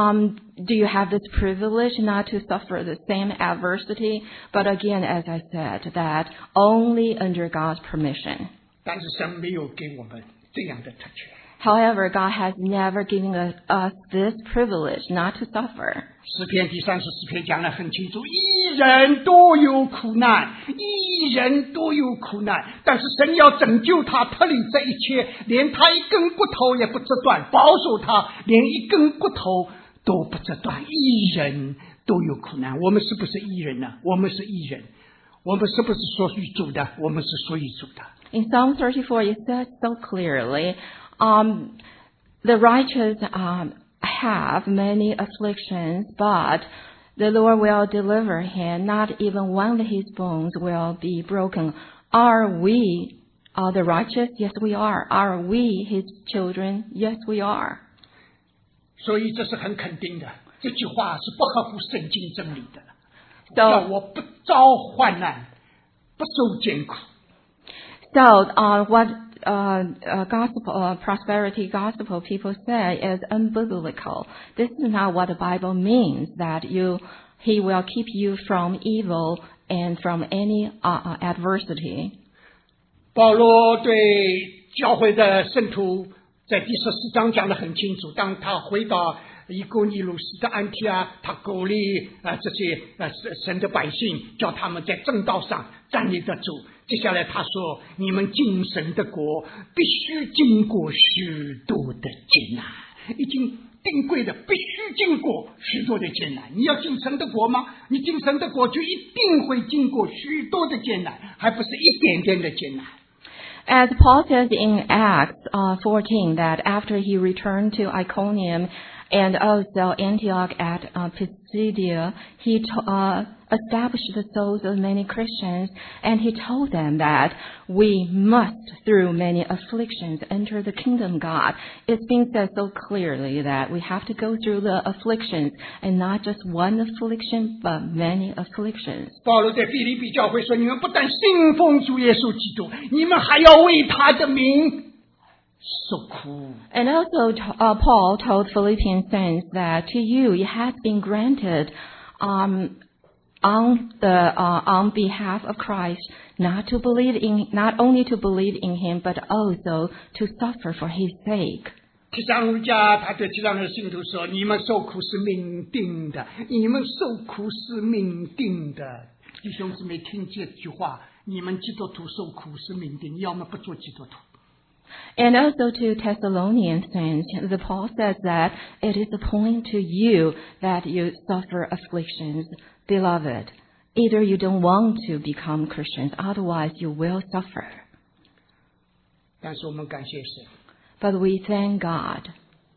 Do you have this privilege not to suffer the same adversity? But again, as I said, that only under God's permission.
但是神没有给我们这样的特权。
However, God has never given us this privilege not to suffer.
诗篇第34篇讲得很清楚，一人都有苦难，一人都有苦难，但是神要拯救他，脱离这一切，连他一根骨头也不折断，保守他，连一根骨头都不折断。一人都有苦难，我们是不是一人呢？我们是一人，我们是不是属于主的？我们是属于主的。
In Psalm 34, it says so clearly, the righteous have many afflictions, but the Lord will deliver him. Not even one of his bones will be broken. Are we the righteous? Yes, we are. Are we his children? Yes, we are.
所以这是很肯定的，这句话是不合乎圣经真理的。
So-
叫我不遭患难，不受艰苦。
So, what gospel, prosperity gospel people say is unbiblical. This is not what the Bible means, that He will keep you from evil and from any adversity.
保罗对教会的圣徒在第14章讲得很清楚，当他回到以哥尼路斯的安提阿，他鼓励这些神的百姓，叫他们在正道上站立得住。接下来他说，你们进神的国必须经过许多的艰难，已经定规的，必须经过许多的艰难。你要进神的国吗？你进神的国就一定会经过许多的艰难，还不是一点点的艰难。
As Paul says in Acts 14, that after he returned to Iconium and also Antioch at Pisidia, he established the souls of many Christians, and he told them that we must, through many afflictions, enter the kingdom of God. It's been said so clearly that we have to go through the afflictions, and not just one affliction, but many afflictions.
保罗在腓立比教会说，你们不但信奉主耶稣基督，你们还要为他的名受苦。
And also, Paul told Philippian saints that to you it has been granted on behalf of Christ not only to believe in Him, but also to suffer for His sake.
提上儒家他对提上的信徒说，你们受苦是命定的，你们受苦是命定的。弟兄姊妹，听这句话，你们基督徒受苦是命定，要么不做基督徒。
And also to Thessalonian saints, the Paul says that it is appointed to you that you suffer afflictions, beloved. Either you don't want to become Christians, otherwise you will suffer.
但是我们感谢神，
But we thank God.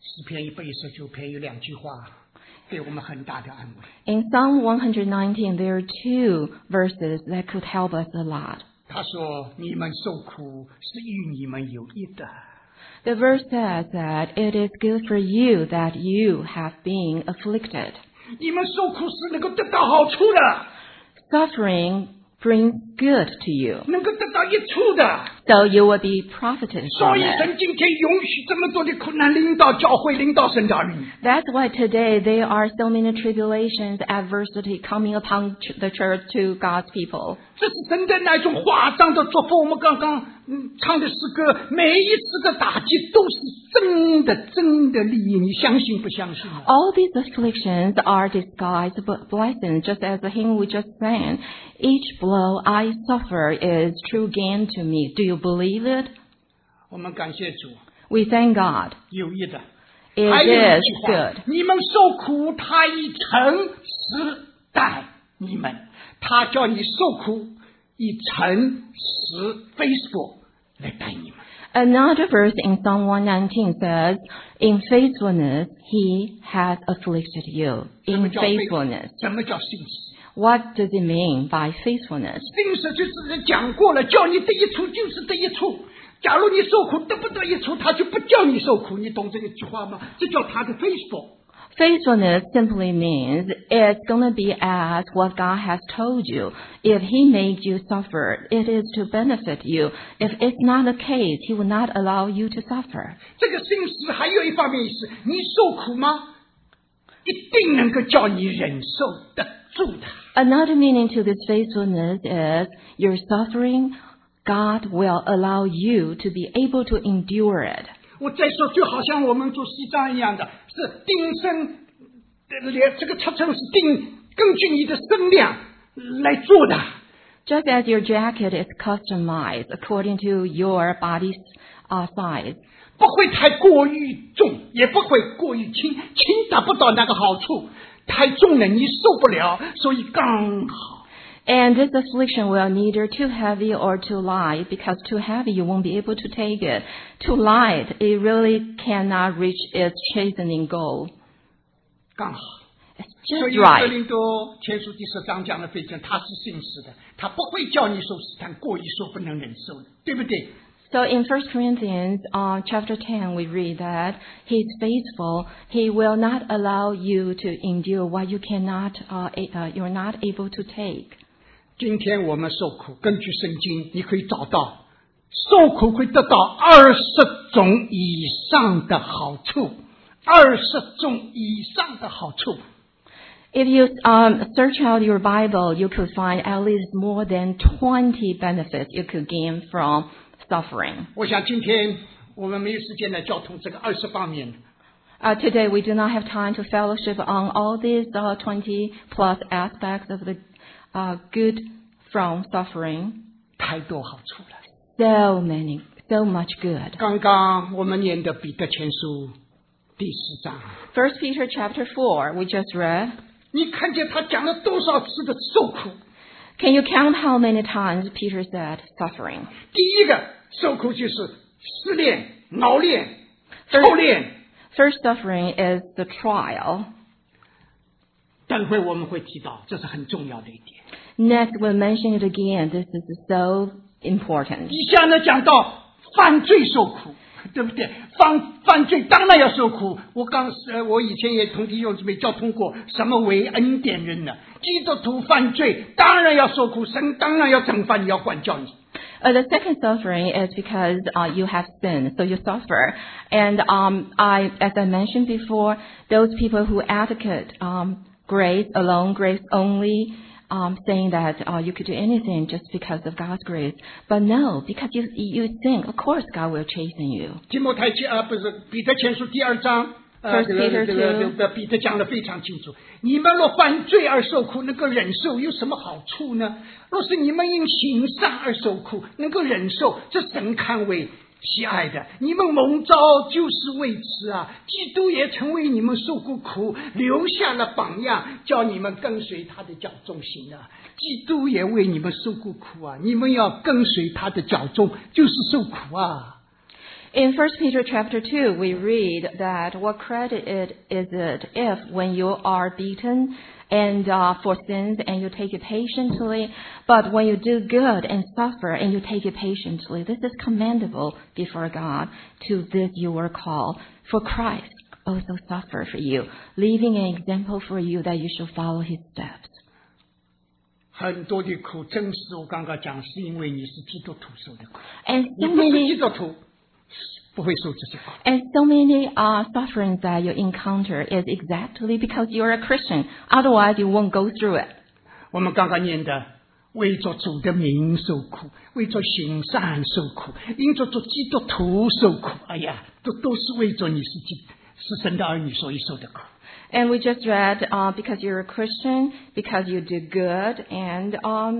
诗篇119篇有2句话给我们很大的安慰。
In Psalm 119, there are 2 verses that could help us a lot.
他说你们受苦是与你们有益的。
The verse says that it is good for you that you have been afflicted.
你们受苦是能够得到好处的，
Suffering brings good to you,
能够得到益处的。
so you will be profited
所
from
以
it.
神今天允许这么多的苦难临到教会，临到神的儿女。
That's why today there are so many tribulations, adversity coming upon the church to God's people.
这是神的那种夸张的作风。我们刚刚唱的诗歌，每一次的打击都是真的利益，你相信不相信啊？
All these afflictions are disguised blessings, just as the hymn we just sang. Each blow I suffer is true gain to me. Do you believe it?
我们感谢主，
We thank God.
有益的。
It
还有一
is
句话
good.，
你们受苦，他以诚实待你们，他叫你受苦，以诚实 faithful 来待你们。
Another verse in Psalm 119 says, in faithfulness he has afflicted you.
什么
In
叫
faithfulness.
什么叫信实？
What does it mean by faithfulness?
信实就是讲过了，叫你得益处就是得益处。假如你受苦得不得益处，他就不叫你受苦。你懂这个句话吗？这叫他的 faithful。
Faithfulness simply means it's going to be as what God has told you. If he makes you suffer, it is to benefit you. If it's not the case, he will not allow you to suffer.
这个信实还有一方面是，你受苦吗？一定能够叫你忍受得住的。
Another meaning to this faithfulness is your suffering, God will allow you to be able to endure it.
我再说，就好像我们做西装一样的，是定身，这个尺寸是根据你的身量来做的。
Just as your jacket is customized according to your body's size.
不会太过于重，也不会过于轻，轻达不到那个好处，太重了你受不了，所以刚好。
And this affliction will neither too heavy or too light, because too heavy you won't be able to take it. Too light, it really cannot reach its chastening goal.
刚好。
It's
所
just
以哥
right.
林多前书第10章讲的非常，他是信实的，他不会叫你受试探过于所不能忍受的，对不对？
So in 1 Corinthians chapter 10, we read that He's faithful. He will not allow you to endure what you cannot, you're not able to take.
今天我们受苦，根据圣经，你可以找到受苦会得到20种以上的好处，20种以上的好处。
If you search out your Bible, you could find at least more than 20 benefits you could gain from suffering.
我想今天我们没有时间来交通这个20方面。
Today, we do not have time to fellowship on all these 20 plus aspects of the good from suffering.
太多好处了。
So much good.
刚刚我们念的彼得前书第4章，
1 Peter chapter 4, we just read.
你看见他讲了多少次的受苦？
Can you count how many times Peter said suffering?
第一个受苦就是试炼、熬炼、抽炼。
First suffering is the trial.
等会我们会提到，这是很重要的一点。
Next, we'll mention it again. This is so important.
以下呢讲到犯罪受苦，对不对？犯罪当然要受苦。我以前也同弟兄姊妹交通过，什么为恩典人呢？基督徒犯罪当然要受苦，神当然要惩罚你，要管教你。
The second suffering is because you have sinned, so you suffer. And as I mentioned before, those people who advocate grace alone, grace only, saying that you could do anything just because of God's grace. But no, because you think, of course God will chasten you.
提摩太不是彼得前书第2章。彼得讲得非常清楚，你们若犯罪而受苦，能够忍受有什么好处呢？若是你们因行善而受苦，能够忍受，这神看为喜爱的。你们蒙召就是为此啊！基督也曾为你们受过苦，留下了榜样，叫你们跟随他的脚中行啊！基督也为你们受过苦啊！你们要跟随他的脚中，就是受苦啊！
In 1 Peter chapter 2, we read that what credit is it if when you are beaten and for sins and you take it patiently, but when you do good and suffer and you take it patiently, this is commendable before God. To this you were called. For Christ also suffered for you, leaving an example for you that you should follow his steps.
很多的苦，正是我刚刚讲，是因为你是基督徒受的苦。
And
你
so
不是
many
基督徒，不会受这些法。
And so many sufferings that you encounter is exactly because you're a Christian. Otherwise, you won't go through it.
我们刚刚念的，为着主的名受苦，为着行善受苦，因着做基督徒受苦。哎呀，都是为着你是神的儿女所以受的苦。
And we just read because you're a Christian, because you do good, and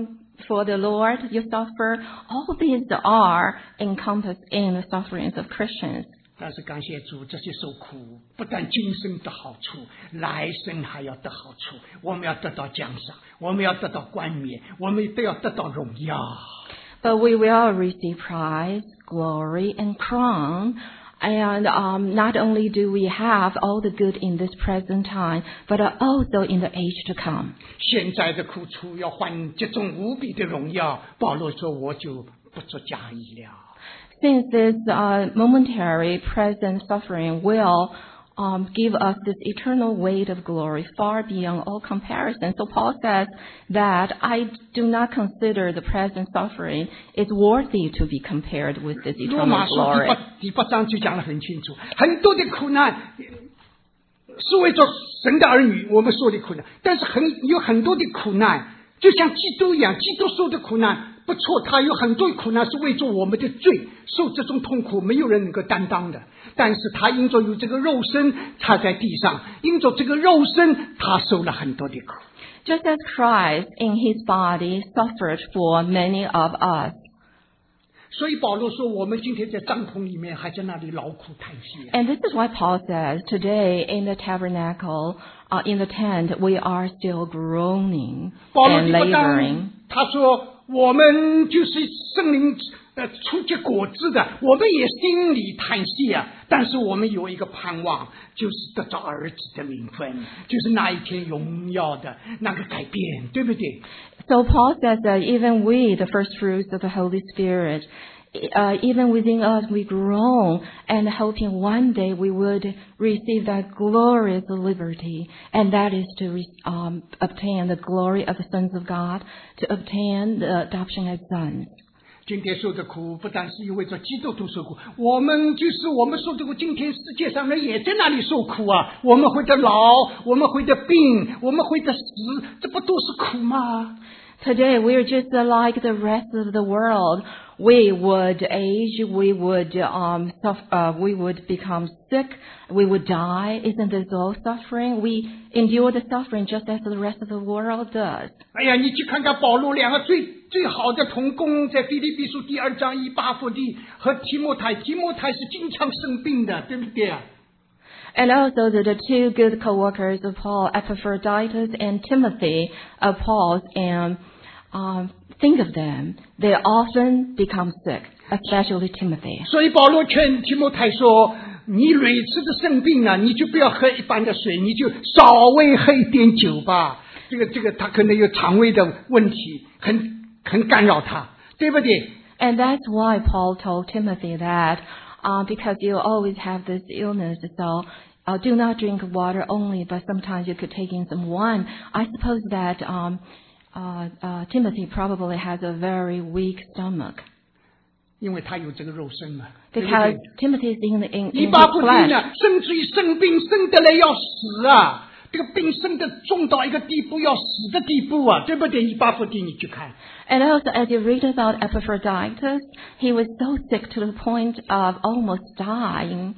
for the Lord you suffer. All these are encompassed in the sufferings of Christians.
但是感谢主，这些受苦不但今生得好处，来生还要得好处。我们要得到奖赏，我们要得到冠冕，我们都要得到荣耀。
But we will receive prize, glory, and crown. And not only do we have all the good in this present time, but also in the age to come.
现在的苦楚要换这种无比的荣耀。保罗说：“我就不做假意了。”
Since this momentary present suffering will give us this eternal weight of glory far beyond all comparison. So Paul says that I do not consider the present suffering is worthy to be compared with this
罗马
eternal
书
glory.
第八章就讲得很清楚，很多的苦难是为着神的儿女我们受的苦难，但是有很多的苦难，就像基督一样，基督受的苦难不错，他有很多苦难是为着我们的罪受这种痛苦，没有人能够担当的。但是他因着有这个肉身插在地上，因着这个肉身，他受了很多的苦。
Just as Christ in his body suffered for many of us.
所以保罗说，我们今天在帐篷里面还在那里劳苦叹息。
And this is why Paul says, today in the tabernacle, in the tent, we are still groaning
保罗
and
第八章
laboring.
他说，我们就是圣灵出结果子的，我们也心里叹息啊。但是我们有一个盼望，就是得到儿子的名分，就是那一天荣耀的那个改变，对不对？
So Paul says that even we, the first fruits of the Holy Spirit, even within us we groan and hoping one day we would receive that glorious liberty, and that is to obtain the glory of the sons of God, to obtain the adoption as sons.
今天受的苦不但是因为着基督徒受苦，我们受的苦，今天世界上人也在那里受苦啊！我们会得老，我们会得病，我们会得死，这不都是苦吗？
Today we are just like the rest of the world. We would age, we would we would become sick, we would die. Isn't this all suffering? We endure the suffering just as the rest of the world does.
哎呀，你去看看保罗两个最好的同工，在腓立比书第2章以巴弗提和提摩太是经常生病的，对不对啊？
And also the two good co-workers of Paul, Epaphroditus and Timothy of Paul's, and think of them, they often become sick, especially Timothy.
所以保罗劝提摩太说：“你屡次的生病啊，你就不要喝一般的水，你就稍微喝一点酒吧。这个他可能有肠胃的问题，很干扰他，对不对？”
And that's why Paul told Timothy that because you always have this illness, so do not drink water only, but sometimes you could take in some wine. I suppose that Timothy probably has a very weak stomach.
因为他有这个肉身嘛，
Because Timothy is in
以
his
巴弗提
flesh.
呢，甚至于生病生得来要死啊！这个病生得重到一个地步，要死的地步啊，对不对？以巴弗提你去看。
And also, as you read about Epaphroditus, he was so sick to the point of almost dying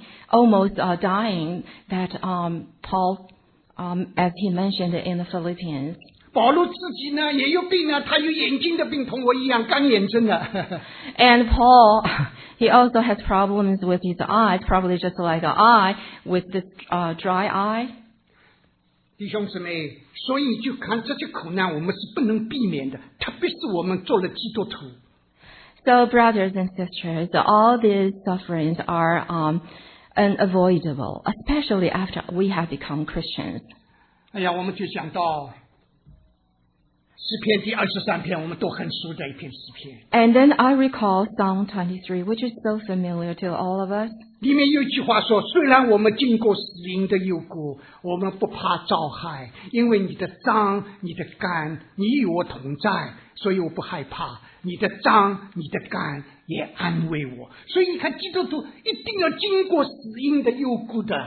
that Paul, as he mentioned in the Philippians.
保罗自己呢也有病啊，他有眼睛的病，同我一样干眼症的。
And Paul, he also has problems with his eyes, probably just like I, with this dry eye.
弟兄姊妹，所以你就看这些苦难，我们是不能避免的，特别是我们做了基督徒。
So, brothers and sisters, all these sufferings are unavoidable, especially after we have become Christians.
哎呀，我们就想到诗篇第23篇，我们都很熟的一篇诗篇。
And then I recall Psalm 23, which is so familiar to all of us.
里面有一句话说：“虽然我们经过死荫的幽谷，我们不怕遭害，因为你的杖、你的竿，你与我同在，所以我不害怕。你的杖、你的竿也安慰我。”所以你看，基督徒一定要经过死荫的幽谷的。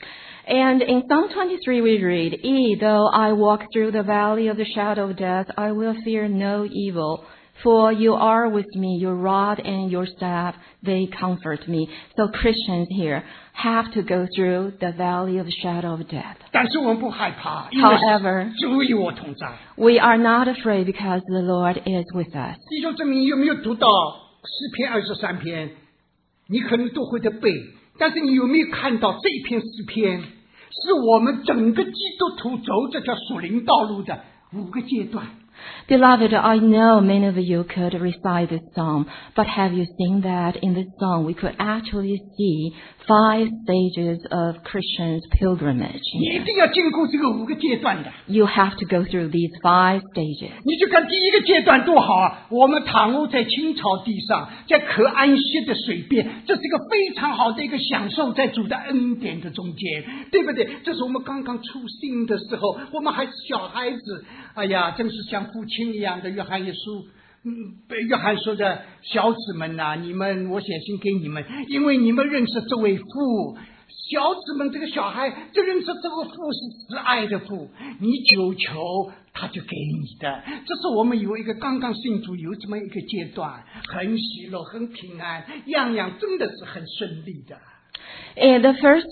And in Psalm 23 we read, though I walk through the valley of the shadow of death, I will fear no evil. For you are with me, your rod and your staff, they comfort me. So Christians here have to go through the valley of the shadow of death.
但是我们不害怕，因为
However,
主与我同在。
we are not afraid because the Lord is with us.
弟兄姊妹，你有没有读到诗篇23篇？你可能都会的背，但是你有没有看到这一篇诗篇是我们整个基督徒走这条属灵道路的5个阶段？
Beloved, I know many of you could recite this psalm, but have you seen that in this psalm we could actually see 5 stages of Christians' pilgrimage?
你一定要经过这个5个阶段的。
You have to go through these 5 stages.
你就看第一个阶段多好啊！我们躺卧在青草地上，在可安息的水边，这是一个非常好的一个享受，在主的恩典的中间，对不对？这是我们刚刚出信的时候，我们还是小孩子，哎呀，真是像父亲一样的。约翰耶稣，约翰说的小子们呐、你们，我写信给你们，因为你们认识这位父。小子们，这个小孩就认识这个父是慈爱的父，你久求他就给你的。这是我们有一个刚刚信主有这么一个阶段，很喜乐，很平安，样样真的是很顺利的。
And the first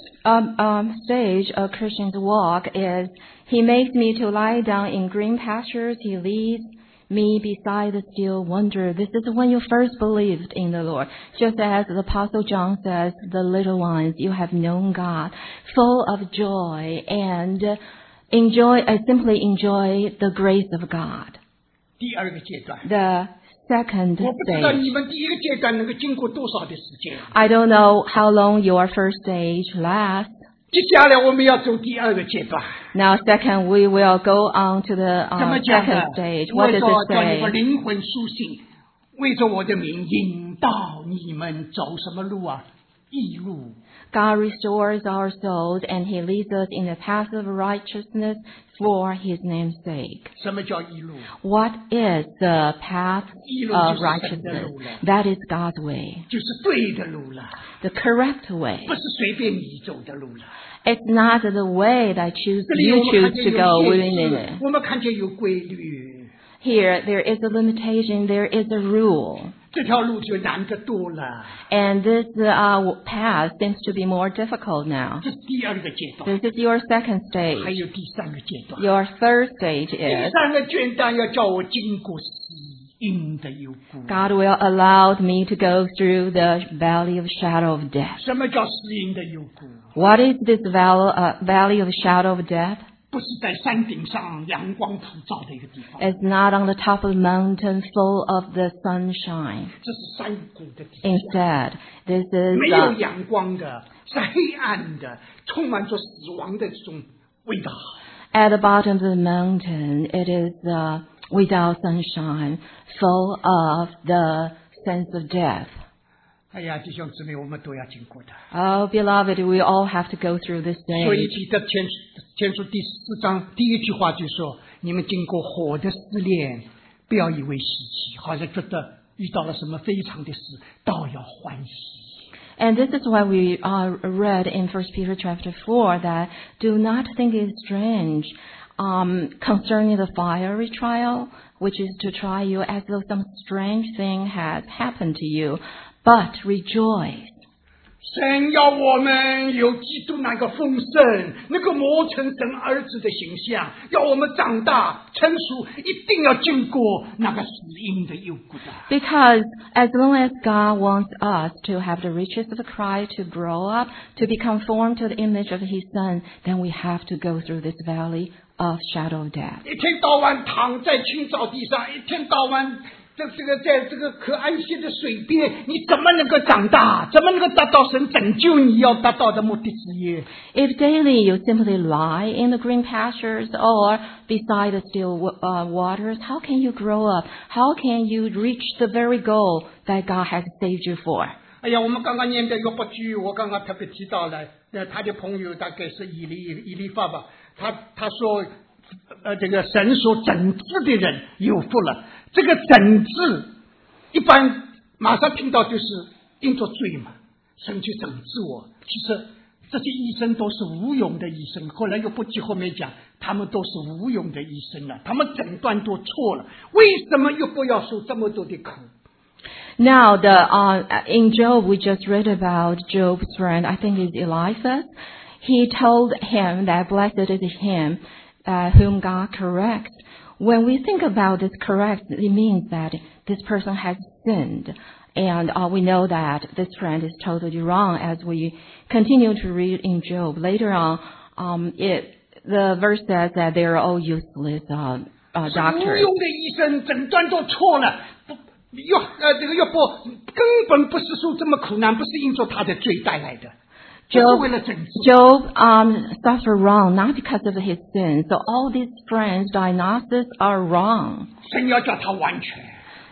stage of Christian's walk is he makes me to lie down in green pastures. He leads me beside the still water. This is when you first believed in the Lord. Just as the Apostle John says, the little ones, you have known God, full of joy and simply enjoy the grace of God.
第二个阶段，
The second
我不知道
stage.
你们第一个阶段能够经过多少的时间。
I don't know how long your first stage lasts.
接下来我们要走第二个阶段。
Now, second, we will go on to the
怎么讲呢
second？ stage. What
为
does
着
it
叫你们
say?
灵魂苏醒，为着我的名引导你们走什么路啊？义路。
God restores our souls and He leads us in the path of righteousness for His name's sake.
什么叫义路？
What is the path
义路
of
就是神的
righteousness?
路了，
That is God's way,
就是对的路了，
the correct way.
不是随便你走的路了。
It's not the way that
这里
you
我们
choose
看见
to go
有
within
限
it.
制，我们看见有规律，
Here, there is a limitation, there is a rule.
这条路就难得多了。
And this path seems to be more difficult now.
这是第二个阶段，
This is your second
还
stage.
有第三个阶段。
Your third stage
第
is
三个阶段要叫我经过死荫的幽谷。
God will allow me to go through the valley of shadow of death.
什么叫死荫的幽谷？
What is this valley of shadow of death?
不是在山顶上阳光普照的一个地方，
It's not on the top of a mountain full of the sunshine.
这是山谷的底下，
Instead, this is
没有阳光的，是黑暗的，充满着死亡的这种味道。
at the bottom of the mountain. It is without sunshine, full of the sense of death.
哎呀，弟兄姊妹，我们都要经过的。
Oh, beloved, we all have to go through this
所以
stage.
彼得前书第4章第一句话就说：“你们经过火的试炼，不要以为稀奇，好像觉得遇到了什么非常的事，倒要欢喜。”
And this is why we read in 1 Peter chapter 4 that do not think it strange concerning the fiery trial, which is to try you as though some strange thing has happened to you, but rejoice.
神要我们有基督那个丰盛，能够磨成神儿子的形象，要我们长大成熟，一定要经过那个死荫的幽谷的。
Because as long as God wants us to have the riches of Christ, to grow up, to be conformed to the image of His Son, then we have to go through this valley of shadow of death.
一天到晚躺在青草地上，一天到晚在这个可安息的水边，你怎么能够长大？怎么能够达到神拯救你要达到的目的之一？
If daily you simply lie in the green pastures or beside the still waters, how can you grow up? How can you reach the very goal that God has saved you for?
哎呀，我们刚刚念的约伯记，我刚刚特别提到了，他的朋友大概是以利法吧，他说，这个神所整治的人有福了。这个整治，一般马上听到就是因着罪嘛，神去整治我。其实这些医生都是无用的医生，后来约伯记后面讲，他们都是无用的医生了，他们诊断都错了。为什么约伯要受这么多的苦？
Now, in Job, we just read about Job's friend, I think it's Eliphaz. He told him that blessed is him whom God corrects. When we think about this correct, it means that this person has sinned. And we know that this friend is totally wrong as we continue to read in Job. Later on, the verse says that they are all useless doctors.
无用的医生诊断都错了。这个约伯根本不是受这么苦难，不是因着他的罪带来的，就是为了整治。
Job suffered wrong not because of his sin. So all these friends' diagnoses are wrong.
神要叫他完全。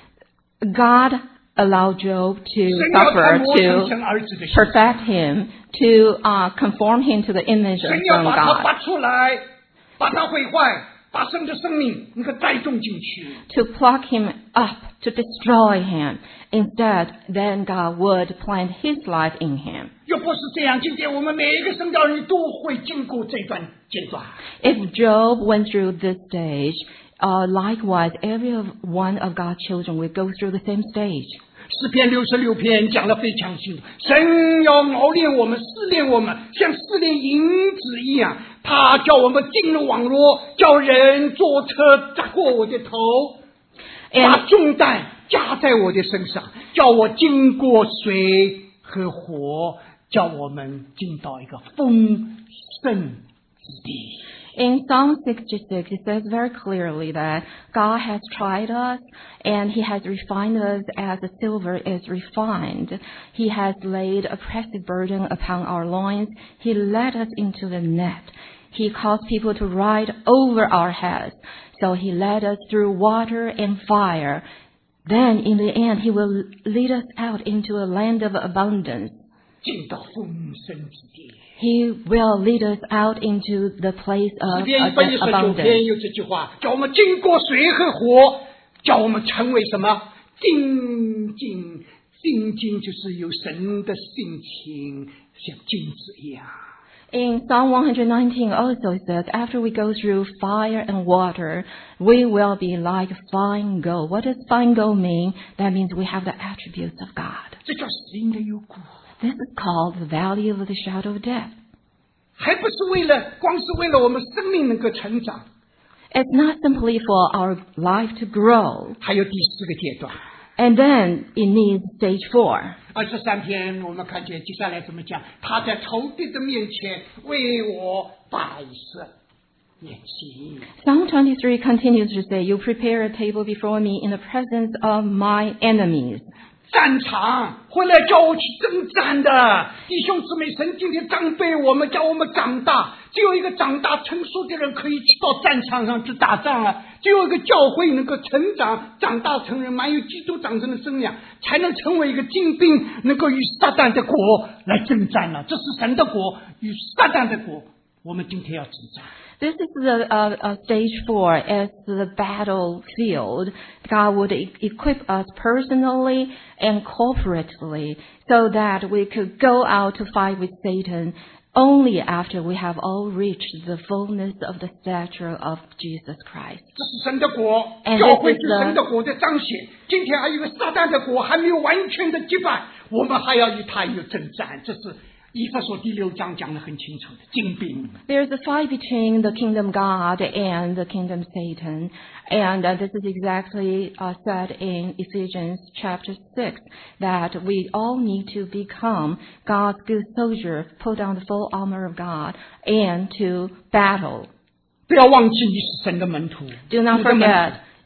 God allowed Job to suffer to perfect him, to conform him to the image of
神要把他
God.
拔出来，把他毁坏，把神的生命能够栽种进去。
To pluck him up, to destroy him. Instead, then God would plant his life in him.
约伯是这样，今天我们每一个圣教人都会经过这段阶段。
If Job went through this stage, likewise, every one of God's children will go through the same stage.
诗篇66篇讲了非常清楚，神要熬炼我们，试炼我们，像试炼银子一样。他叫我们进入网络，叫人坐车砸过我的头，把重担加在我的身上，叫我经过水和火，叫我们进到一个丰盛之地。
In Psalm 66, it says very clearly that God has tried us and He has refined us as the silver is refined. He has laid a oppressive burden upon our loins. He led us into the net. He caused people to ride over our heads. So He led us through water and fire. Then in the end, He will lead us out into a land of abundance.
进到丰盛之地。
He will lead us out into the place of
诗篇119篇
abundance.
有这句话，叫我们经过水和火，叫我们成为什么？精进就是有神的性情，像金子一样。
In Psalm 119 also it says, after we go through fire and water, we will be like fine gold. What does fine gold mean? That means we have the attributes of God.
这叫心的幽谷。
This is called the valley of the shadow of death.
还不是光是为了我们生命能够成长，
It's not simply for our life to grow.
还有第4个阶段。
And then it needs stage 4.
23篇我们看见接下来怎么讲？他在仇敌的面前为我摆设筵席。
Psalm 23 continues to say, You prepare a table before me in the presence of my enemies.
战场回来叫我去征战的弟兄姊妹，神今天装备我们，叫我们长大。只有一个长大成熟的人可以去到战场上去打仗啊！只有一个教会能够成长、长大成人，满有基督长成的生养，才能成为一个精兵，能够与撒旦的国来征战了。这是神的国与撒旦的国，我们今天要征战。
This is the stage 4 as the battlefield. God would equip us personally and corporately so that we could go out to fight with Satan only after we have all reached the fullness of the stature of Jesus Christ.
这是神的国，
And
教会
this
是
is the-
神的国的彰显。今天还有一个撒旦的国还没有完全的击败，我们还要与他有征战。这是以弗所第6章讲得很清楚的精兵。
There's a fight between the kingdom God and the kingdom Satan. And this is exactly said in Ephesians chapter 6, that we all need to become God's good soldier, put on the full armor of God, and to battle.
不要忘记你是神的门徒。
Do not
你的门徒
forget,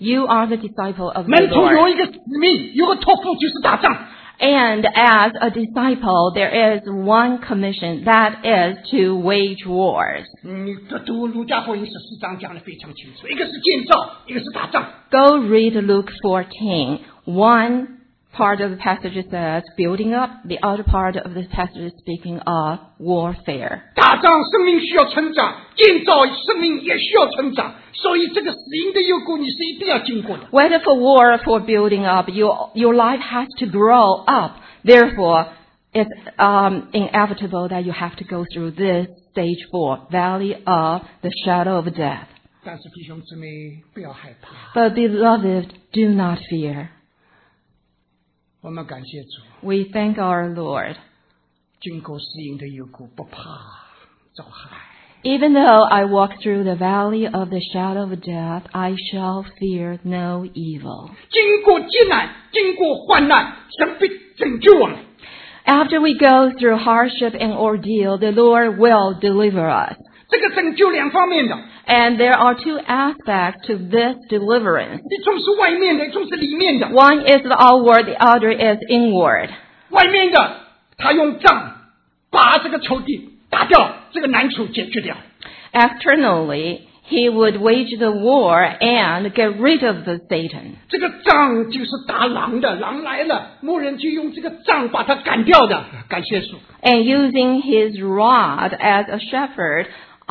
You are the disciple of the
门徒有
Lord.
一个使命，有个托付，就是打仗。
And as a disciple, there is one commission, that is to wage wars.
读路加福音14章讲得非常清楚，一个是建造，一个是打仗。
Go read Luke 14. One part of the passage says building up, the other part of the passage is speaking of warfare.
打仗生命需要成长，建造生命也需要成长，所以这个死荫的幽谷你是一定要经过的。
Whether for war or for building up, your life has to grow up. Therefore, it's inevitable that you have to go through this stage 4, valley of the shadow of death.
但是弟兄姊妹不要害怕，
But beloved, do not fear.
我们感谢主，
We thank our Lord.
经过死荫的幽谷不怕遭害。
Even though I walk through the valley of the shadow of death, I shall fear no evil.
经过艰难，经过患难，神必拯救我们。
After we go through hardship and ordeal, the Lord will deliver us.
这个拯救两方面的，
And there are two aspects to this deliverance.
一种是外面的，一种是里面的。
One is outward, the other is inward.
外面的，他用杖把这个仇敌打掉，这个难处解决掉。
Externally, he would wage the war and get rid of the Satan.
这个杖就是打狼的，狼来了，牧人就用这个杖把它赶掉的。感谢主。
And using his rod as a shepherd,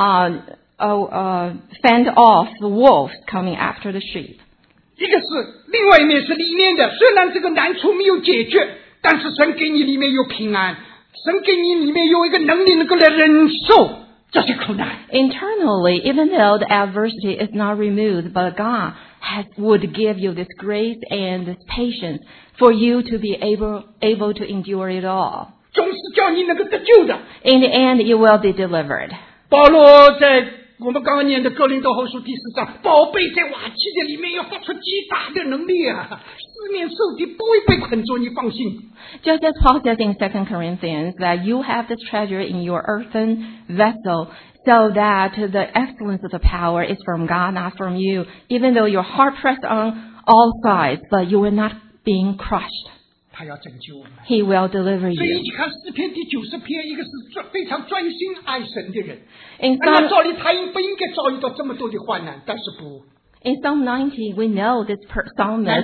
fend off the wolves coming after the sheep.
一个是另外一面是里面的，虽然这个难处没有解决，但是神给你里面有平安，神给你里面有一个能力能够来忍受这些苦难。
Internally, even though the adversity is not removed, but God would give you this grace and this patience for you to be able to endure it all.
总是叫你能够得救的。
In the end, you will be delivered.
保罗在我们刚刚念的哥林多后书第4章，宝贝在瓦器的里面要发出极大的能力啊！四面受敌不会被捆住，你放心。
Just as Paul says in 2 Corinthians that you have this treasure in your earthen vessel, so that the excellence of the power is from God, not from you, even though you're hard pressed on all sides, but you are not being crushed.
他要拯救我们。
He will deliver
所以
you.
你看诗篇第90篇，一个是非常专心爱神的人，
In
按
Psalm,
照理他不应该遭遇到这么多的患难，但是不。
in Psalm 90, we know this psalmist,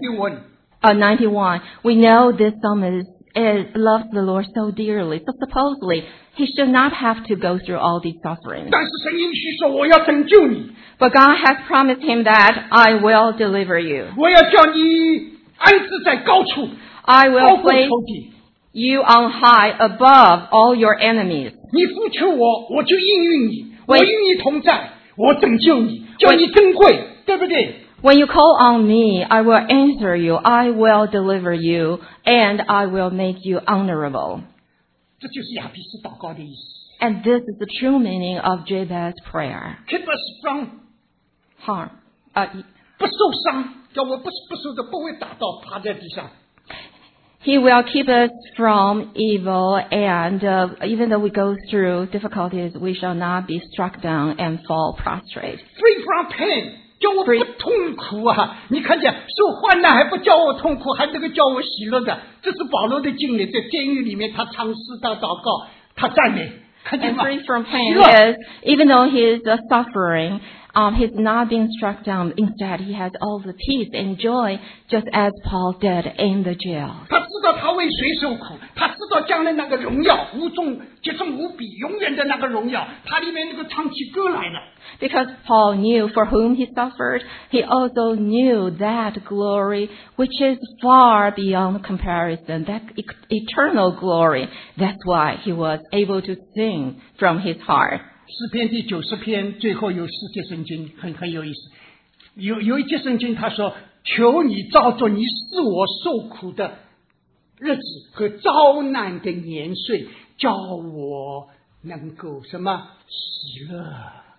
91
we know this psalmist loves the Lord so dearly. So supposedly, he should not have to go through all these sufferings.
但是神应许说我要拯救你，
But God has promised him that I will deliver you.
我要叫你安置在高处，
I
高
will
过
place
仇敌。
you on high above all your enemies.
你呼求我，我就应允你，
喂
我与你同在，我拯救你，叫你珍贵，对不对？
When you call on me, I will answer you. I will deliver you, and I will make you honorable.
这就是亚比斯祷告的意思。
And this is the true meaning of Jabez's prayer.
Keep us from
Harm.
不受伤，叫我不受的不会打到趴在地上。
He will keep us from evil, and even though we go through difficulties, we shall not be struck down and fall prostrate.
Free from pain，叫我不
Free
痛苦啊！你看见受患难还不叫我痛苦，还能够叫我喜乐的，这是保罗的经历。在监狱里面，他唱诗，他祷告，他赞美，看见
And
吗？
free from
喜
pain
乐
is, even though he is suffering, he's not being struck down. Instead, he has all the peace and joy, just as Paul did in the jail.
他知道他为谁受苦，他知道将来那个荣耀无中极重无比，永远的那个荣耀，他里面那个唱起歌来了。
Because Paul knew for whom he suffered, he also knew that glory which is far beyond comparison, that eternal glory. That's why he was able to sing from his heart.
诗篇第90篇最后有4节圣经，很有意思。有一节圣经他说：“求你照着你使我受苦的日子和遭难的年岁，叫我能够什么喜乐。”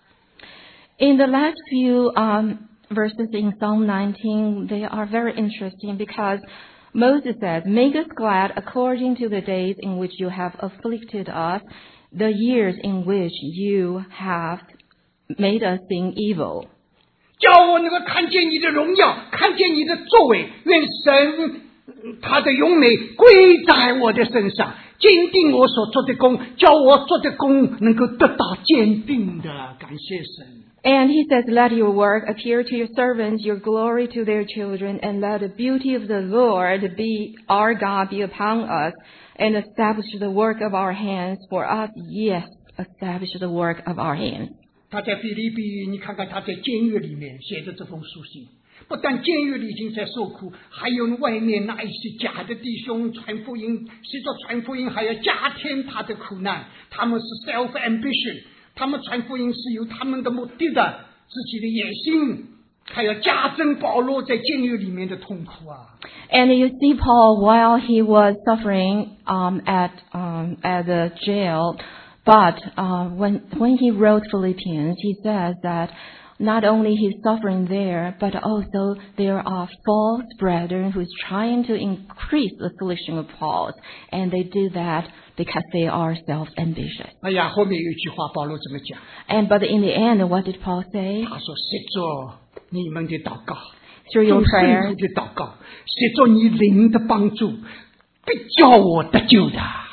In the last few verses in Psalm 19, they are very interesting because Moses said, "Make us glad according to the days in which you have afflicted us, the years in which you have made us think evil."
叫我能够看见你的荣耀，看见你的作为。愿神他的荣美归在我的身上，坚定我所做的工，叫我做的工能够得到坚定的。感谢神。
And he says, let your work appear to your servants, your glory to their children, and let the beauty of the Lord be our God be upon us, and establish the work of our hands for us. Yes, establish the work of our hands.
他在腓立比，你看看他在监狱里面写的这封书信，不但监狱里已经在受苦，还有外面那一些假的弟兄传福音，随着传福音还要加添他的苦难。他们是 self ambition， 他们传福音是有他们的目的的，自己的野心，还要加增保罗在监狱里面的痛苦啊。
And you see Paul while he was suffering at the jail. But when he wrote Philippians, he says that not only he's suffering there, but also there are false brethren who's trying to increase the affliction of Paul, and they do that because they are self-ambitious.
哎呀，后面有一句话，保罗怎么讲？
But in the end, what did Paul say?
他说：“写作你们的祷告，
Through your
众圣
prayers,
徒的祷告，写作你灵的帮助，必叫我得救的。”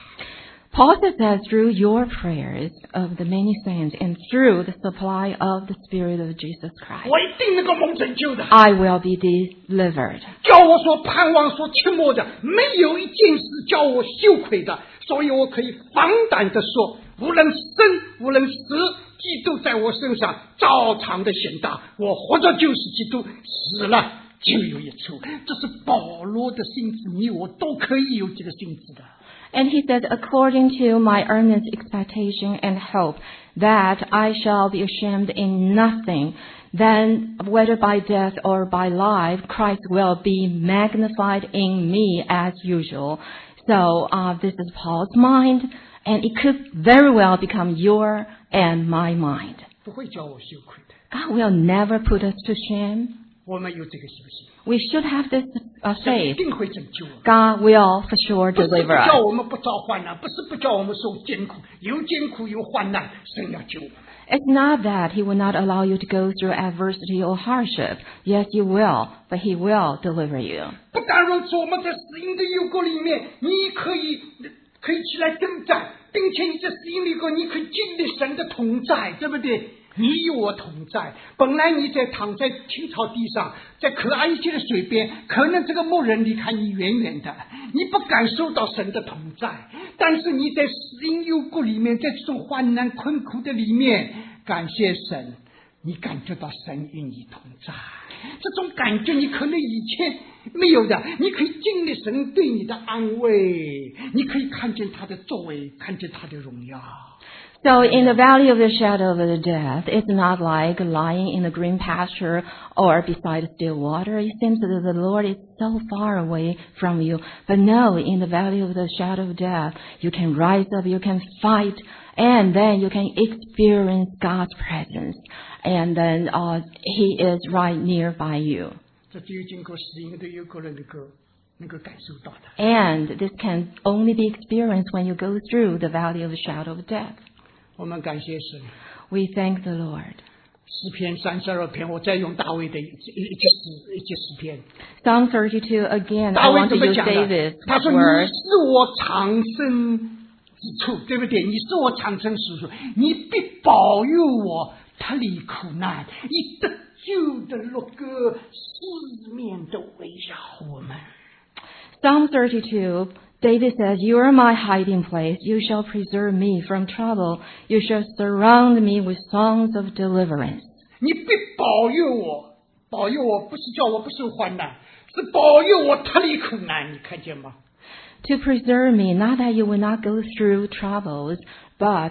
Paul says that through your prayers of the many saints and through the supply of the Spirit of Jesus Christ,
我一定能够蒙拯救的。
I will be delivered.
叫我所盼望、所期末的，没有一件事叫我羞愧的，所以我可以放胆的说，无论生无论死，基督在我身上照常的显大。我活着就是基督，死了就有益处。这是保罗的心志，你我都可以有这个心志的。
And he says, according to my earnest expectation and hope, that I shall be ashamed in nothing, then whether by death or by life, Christ will be magnified in me as usual. So this is Paul's mind, and it could very well become your and my mind.
不会叫我羞愧的。
God will never put us to shame.
我们有这个信心，
We should have this
神一
faith.
定会拯救我们。
God will for sure
不是不
deliver
叫
us.
我们不遭患难，不是不叫我们受艰苦，有艰苦有患难，神要救我们。
It's not that He will not allow you to go through adversity or hardship. Yes, you will, but He will deliver you.
不但如此，我们在死荫的幽谷里面，你可以起来征战，并且你在死荫里头，你可以经历神的同在，对不对？你与我同在。本来你在躺在青草地上，在可安息的水边，可能这个牧人离开你远远的，你不感受到神的同在。但是你在死荫幽谷里面，在这种患难困苦的里面，感谢神，你感觉到神与你同在。这种感觉你可能以前没有的，你可以经历神对你的安慰，你可以看见他的作为，看见他的荣耀。
So in the valley of the shadow of the death, it's not like lying in the green pasture or beside still water. It seems that the Lord is so far away from you. But no, in the valley of the shadow of death, you can rise up, you can fight, and then you can experience God's presence. And then He is right nearby you.
这只有经过死荫的幽谷人能够感受到的。
And this can only be experienced when you go through the valley of the shadow of death.
我们感谢神。
We thank the Lord.
诗篇32篇，我再用大卫的一节诗篇。
Psalm 32, again,
大
I
卫
want
怎
to
么
use
讲的？
David's
他说：“你
words.
是我藏身之处，对不对？你是我藏身之处，你必保佑我脱离苦难，以得救的乐歌四面都围绕我们。”
Psalm 32, David says, You are my hiding place. You shall preserve me from trouble. You shall surround me with songs of deliverance.
你必保佑我，保佑我不是叫我不受患难，是保佑我脱离苦难。你看见吗？
To preserve me, not that you will not go through troubles, but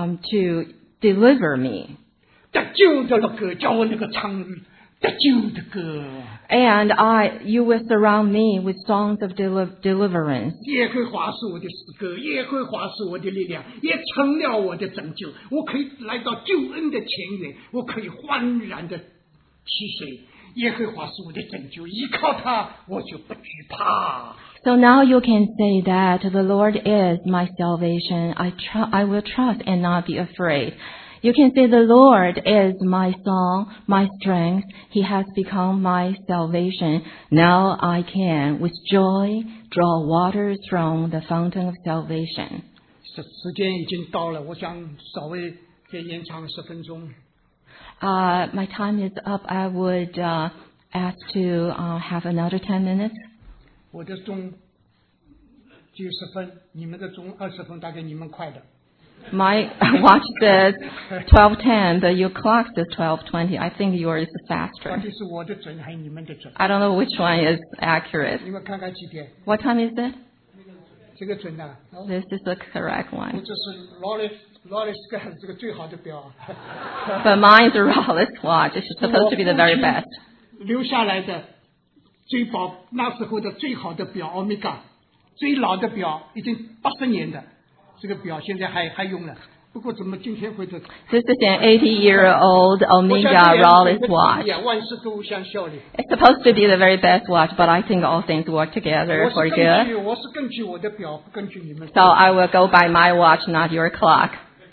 to deliver me.
得救的乐歌，叫我能够唱得救的歌。
And you will surround me with songs of deliverance.
耶和华是我的诗歌，耶和华是我的力量，也成了我的拯救。我可以来到救恩的前缘，我可以欢然的起水。耶和华是我的拯救，依靠他，我就不惧怕。
So now you can say that the Lord is my salvation. I will trust and not be afraid. You can say the Lord is my song, my strength. He has become my salvation. Now I can, with joy, draw waters from the fountain of salvation.
时间已经到了，我想稍微再延长10分钟。
My time is up. I would ask to have another 10 minutes.
我的钟90分，你们的钟20分，大概你们快的。
My watch says 12:10, but your clock says 12:20. I think yours is
到
faster.
底是我的准还是你们的准？
I don't know which one is accurate.
你们看看几点？
What time is it?
这个准的。
This is the correct
我
one.
这是Rolex 这个最好的表。
But mine's a Rolex watch. It's supposed to be the very best.
留下来的最宝那时候的最好的表 Omega， 最老的表已经80年的这个表现在还用了。不过怎么今天会这？
This is an 80-year-old Omega Rolex watch.
万事都相效力。
It's supposed to be the very best watch, but I think all things work together for good.
我是根据我的表，不根据你们。
So I will go by my watch, not your clock.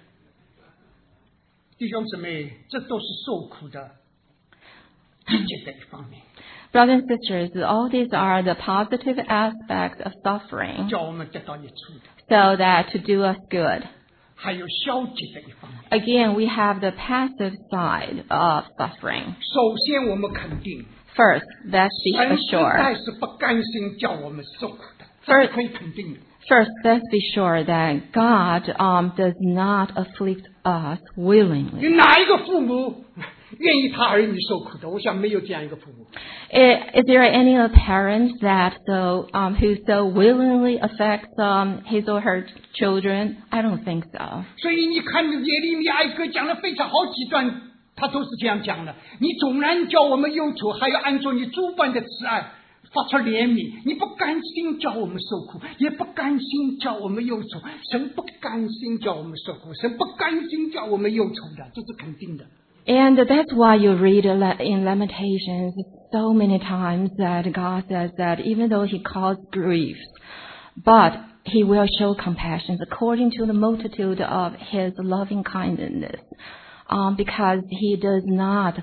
弟兄姊妹，这都是受苦的积极的一方面，
Brothers and sisters, all these are the positive aspects of suffering
叫我们得到益处的。
so that to do us good.
还有消极的一方面。
Again, we have the passive side of suffering.
首先，我们肯定，
First, let's be
神实在
assured.
是不甘心叫我们受苦的，
First-
这是可以肯定的。
First, let's be sure that God does not afflict us willingly.
有哪一个父母愿意他儿女受苦的？我想没有这样一个父母。
Is there any parent that who so willingly affects his or her children? I don't think so.
所以你看耶利米哀歌讲了非常好几段，他都是这样讲的。你纵然叫我们忧愁，还要按照你诸般的慈爱发出怜悯。你不甘心叫我们受苦，也不甘心叫我们忧愁。神不甘心叫我们受苦，神不甘心叫我们忧愁的，这是肯定的。
And that's why you read in Lamentations so many times that God says that even though He caused grief, but He will show compassion according to the multitude of His loving kindness, because He does not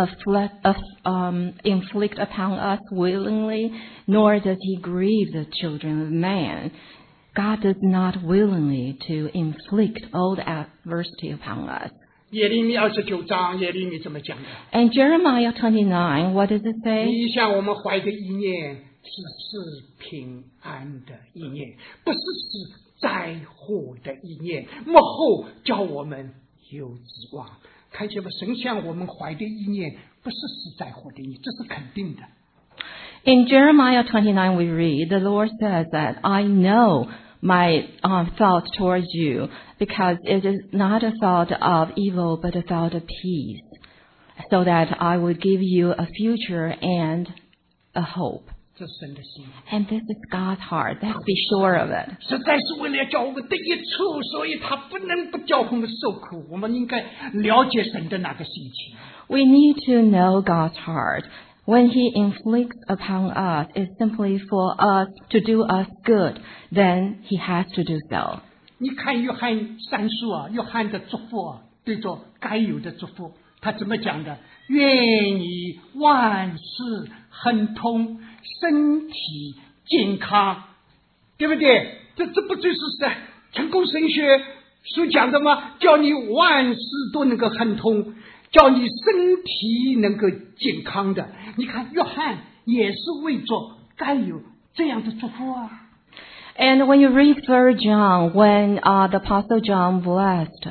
inflict upon us willingly, nor does He grieve the children of man. God does not willingly to inflict all the adversity upon us.
耶利米29章，耶利米这么讲的。
And Jeremiah 29, what does it say?
你向我们怀的意念是平安的意念，不是灾祸的意念，幕后叫我们有指望。看见吗？神向我们怀的意念不是灾祸的意念，这是肯定的。
In Jeremiah 29 we read, the Lord says that I know my thought towards you, because it is not a thought of evil, but a thought of peace, so that I will give you a future and a hope.
这是神的心，
And this is God's heart. Let's be sure of it.
实在是为了叫我们得益处，所以他不能不叫我们受苦。我们应该了解神的那个心情。
We need to know God's heart. When He inflicts upon us, it's simply for us to do us good. Then He has to do so.
你看约翰3书啊，约翰的祝福啊，对着该有的祝福，他怎么讲的？愿你万事亨通，身体健康，对不对？这不就是在成功神学所讲的吗？叫你万事都能够亨通，叫你身体能够健康的。你看约翰也是为着该有这样的祝福啊。
And when you read 3 John, when the Apostle John blessed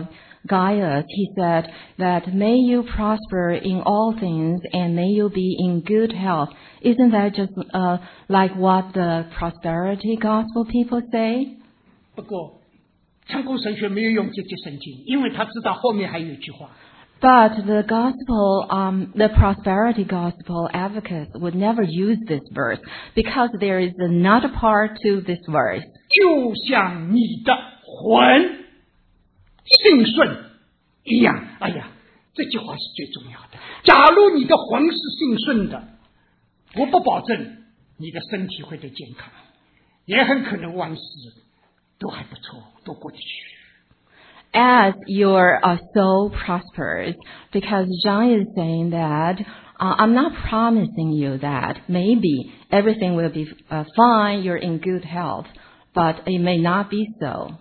Gaius, he said that may you prosper in all things and may you be in good health. Isn't that just like what the prosperity gospel people say?
不过成功神学没有用这节圣经，因为他知道后面还有一句话。
But the gospel, the prosperity gospel advocates would never use this verse because there is another part to this verse.
就像你的魂信顺一样。哎呀，这句话是最重要的。假如你的魂是信顺的，我不保证你的身体会得健康，也很可能万事都还不错，都过得去。
as your soul prospers, because John is saying that I'm not promising you that maybe everything will be fine, you're in good health, but it may not be so.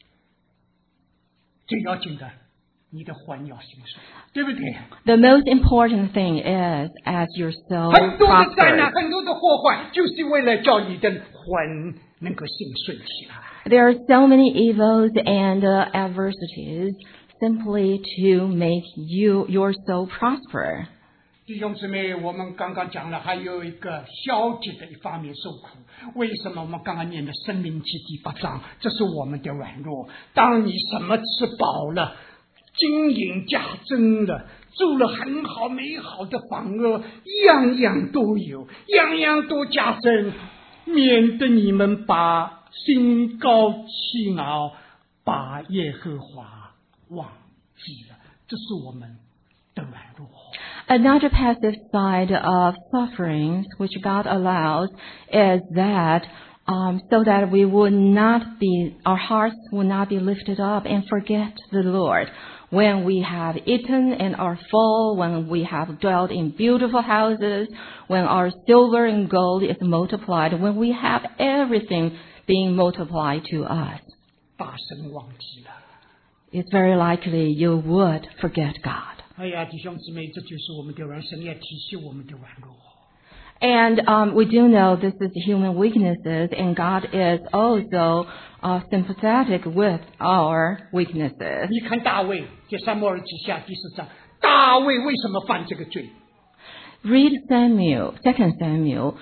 最要紧的，你的魂要兴盛，对不对？
The most important thing is as your soul
很多的灾难，
prospers.
很多的祸患，就是为了叫你的魂能够兴顺起来。
There are so many evils and adversities simply to make your soul prosper.
弟兄姊妹，我们刚刚讲了，还有一个消极的一方面受苦。为什么我们刚刚念的《申命记》第8章？这是我们的软弱。当你什么吃饱了，金银加增了，住了很好美好的房屋，样样都有，样样都加增，免得你们把心高气傲，把耶和华忘记了。这是我们的软弱。
Another passive side of sufferings which God allows is that so that we would not be, our hearts would not be lifted up and forget the Lord. When we have eaten and are full, when we have dwelt in beautiful houses, when our silver and gold is multiplied, when we have everything being multiplied to us,
大神忘记了。
it's very likely you would forget God.
哎呀，弟兄姊妹，这就是我们的软，神也提醒我们的软弱。
And we do know this is human weaknesses, and God is also sympathetic with our weaknesses.
你看大卫在撒母耳记下第4章，大卫为什么犯这个罪？
Read Samuel, 2 Samuel,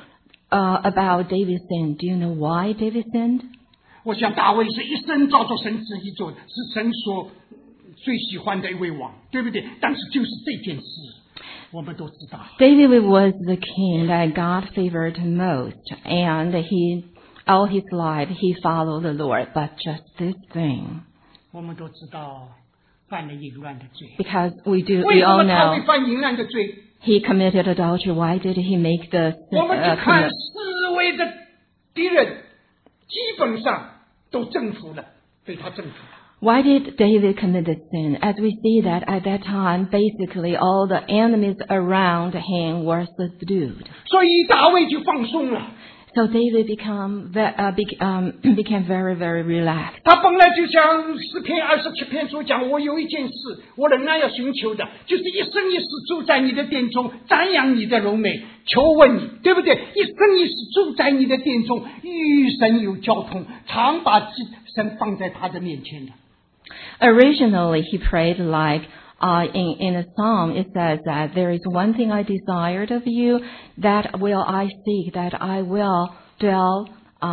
about David's sin. Do you know why David sinned?
我想大卫是一生照着神旨意做的，是神所最喜欢的一位王，对不对？但是就是这件事，我们都知道。
David was the king that God favored most, and all his life he followed the Lord, but just this thing.
我们都知道犯了淫乱的罪。
Because we
为什
all
么他会
know
犯淫乱的罪？
he committed adultery. Why did he make the
我们去看
commit?
四位的敌人，基本上都征服了，被他征服了。
Why did David commit the sin? As we see that at that time, basically all the enemies around him were subdued.
所以大卫就放松了。
So David became very, very relaxed.
他本来就像诗篇27篇所讲，我有一件事，我仍然要寻求的，就是一生一世住在你的殿中，瞻仰你的柔美，求问你，对不对？一生一世住在你的殿中，与神有交通，常把神放在他的面前的。
Originally, he prayed like in a psalm, it says that there is one thing I desired of you, that will I seek, that I will dwell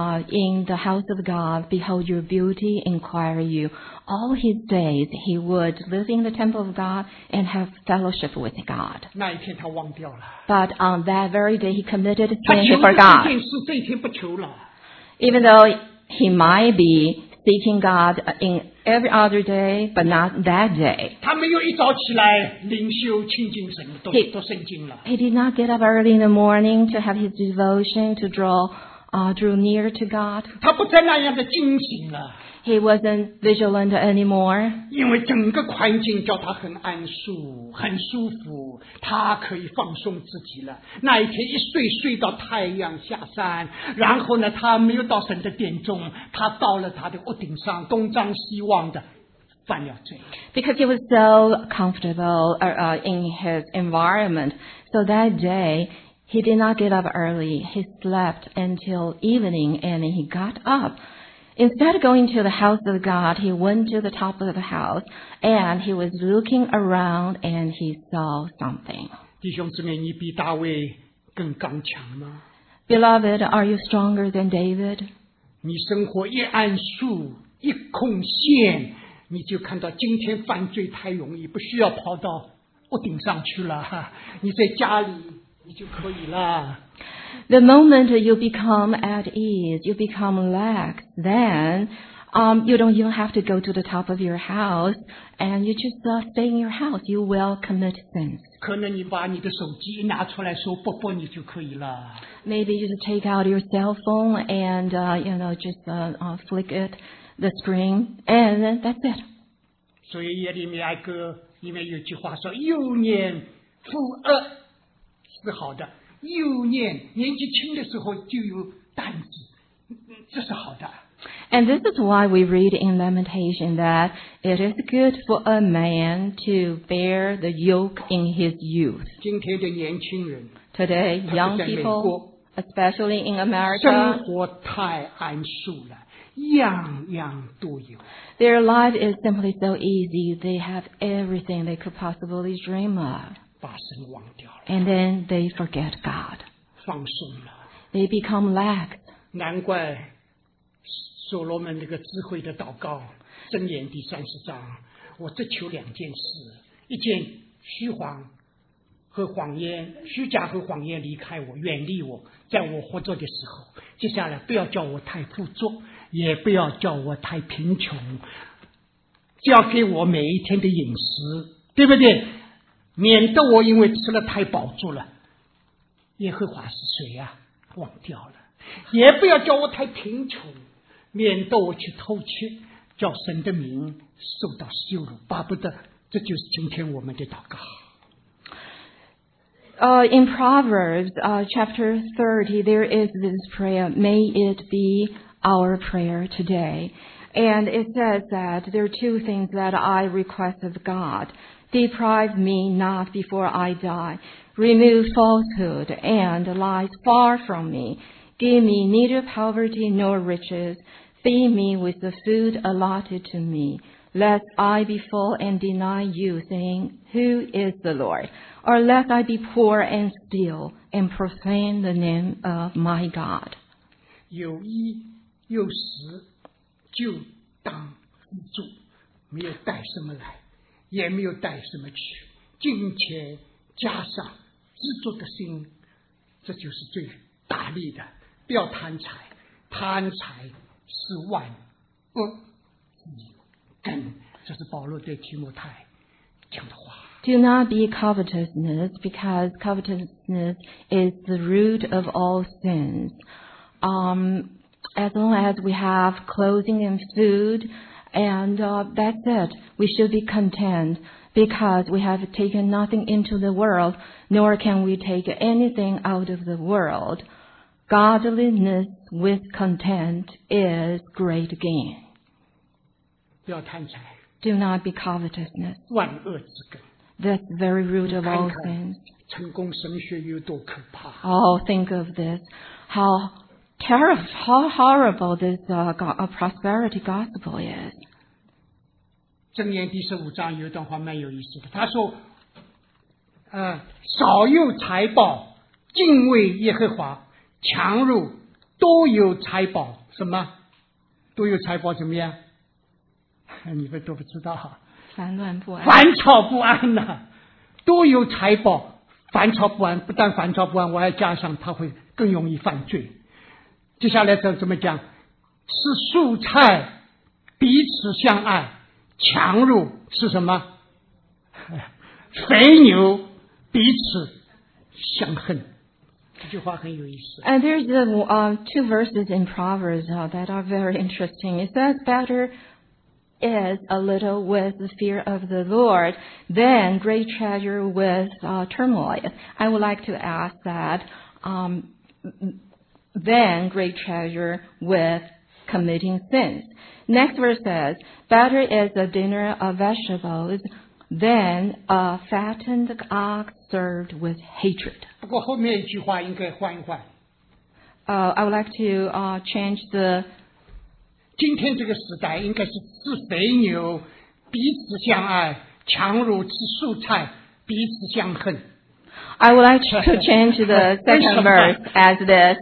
in the house of God, behold your beauty, inquire you. All his days he would live in the temple of God and have fellowship with God.
那一天他忘掉了，
But on that very day he committed
他
sin,
求
he
的这
forgot.
件事，这一天不求了。
Even though he might be seeking God in every other day, but not that day.
他没有一早起来灵修亲近神，都圣经了。
He did not get up early in the morning to have his devotion, to drew near to God.
他不再那样的警醒了。
He wasn't vigilant anymore
因为整个环境叫他很安舒、很舒服，他可以放松自己了。那一天一睡到太阳下山，然后呢，他没有到神的殿中，他到了他的屋顶上，东张西望的犯了罪。
because he was so comfortable in his environment. So that day, he did not get up early. He slept until evening, and he got up. Instead of going to the house of God, he went to the top of the house, and he was looking around, and he saw something.
弟兄姊妹，你比大卫更刚强吗？
Beloved, are you stronger than David?
你生活一安舒、一空闲，你就看到今天犯罪太容易，不需要跑到屋顶上去了，你在家里你就可以了。
The moment you become at ease, you become lax, then you don't even have to go to the top of your house, and you just stay in your house. You will commit sins.
可能你把你的手机一拿出来说啵啵你就可以了。
Maybe you just take out your cell phone and just flick it, the screen, and then that's it.
所以耶利米哀歌里面有句话说：“幼年负恶是好的，幼年年纪轻的时候就有担子，这是好的。”
And this is why we read in Lamentation that it is good for a man to bear the yoke in his youth.
今天的年轻人
Today, young
在美
people,
国
especially in
生
America,
活太安舒了，样样都有。
their life is simply so easy. They have everything they could possibly dream of.
把神忘掉了，
And then they forget God.
放松了。
They become lax.
难怪所罗门这个智慧的祷告，箴言第30章，我只求2件事：一件虚谎和谎言，虚假和谎言离开我，远离我，在我活着的时候。接下来不要叫我太富足，也不要叫我太贫穷，只要给我每一天的饮食，对不对？免得我因为吃了太饱足了，耶和华是谁呀？忘掉了。也不要叫我太贫穷，免得我去偷窃，叫神的名受到羞辱。巴不得，这就是今天我们的祷告。
In Proverbs chapter 30, there is this prayer, may it be our prayer today. And it says that there are 2 things that I request of God. Deprive me not before I die. Remove falsehood and lies far from me. Give me neither poverty nor riches. Feed me with the food allotted to me. Lest I be full and deny you, saying, Who is the Lord? Or lest I be poor and steal and profane the name of my God.
有衣有食，就当自助，没有带什么来，也没有带什么去，金钱加上知足的心，这就是最大力的。不要贪财，贪财是万恶之根。这是保罗对提摩太讲的话。
Do not be covetousness, because covetousness is the root of all sins. As long as we have clothing and food, and that's it, we should be content, because we have taken nothing into the world, nor can we take anything out of the world. Godliness with content is great gain.
不要贪财，
Do not be covetousness.
万恶之根。
That's the very root of all
看看
sins.
成功神学有多可怕！
Oh, think of this. How terrible, how horrible this prosperity gospel is.
箴言第15章有一段话蛮有意思的，他说：“少有财宝，敬畏耶和华；强如多有财宝，什么？多有财宝怎么样？你们都不知道哈。
烦乱不安。
烦躁不安呐、多有财宝，烦躁不安。不但烦躁不安，我还加上他会更容易犯罪。接下来怎么讲？吃蔬菜，彼此相爱。强如是什么？肥牛彼此相恨。这句话很有意思。
And there's 2 verses in Proverbs that are very interesting. It says, better is a little with the fear of the Lord than great treasure with turmoil. I would like to ask that, than great treasure with committing sins. Next verse says, better is a dinner of vegetables than a fattened ox served with hatred.
不过后面一句话应该换一换。
I would like to change the.
今天这个时代应该是吃肥牛，彼此相爱；强如吃蔬菜，彼此相恨。
I would like to change the second verse as this.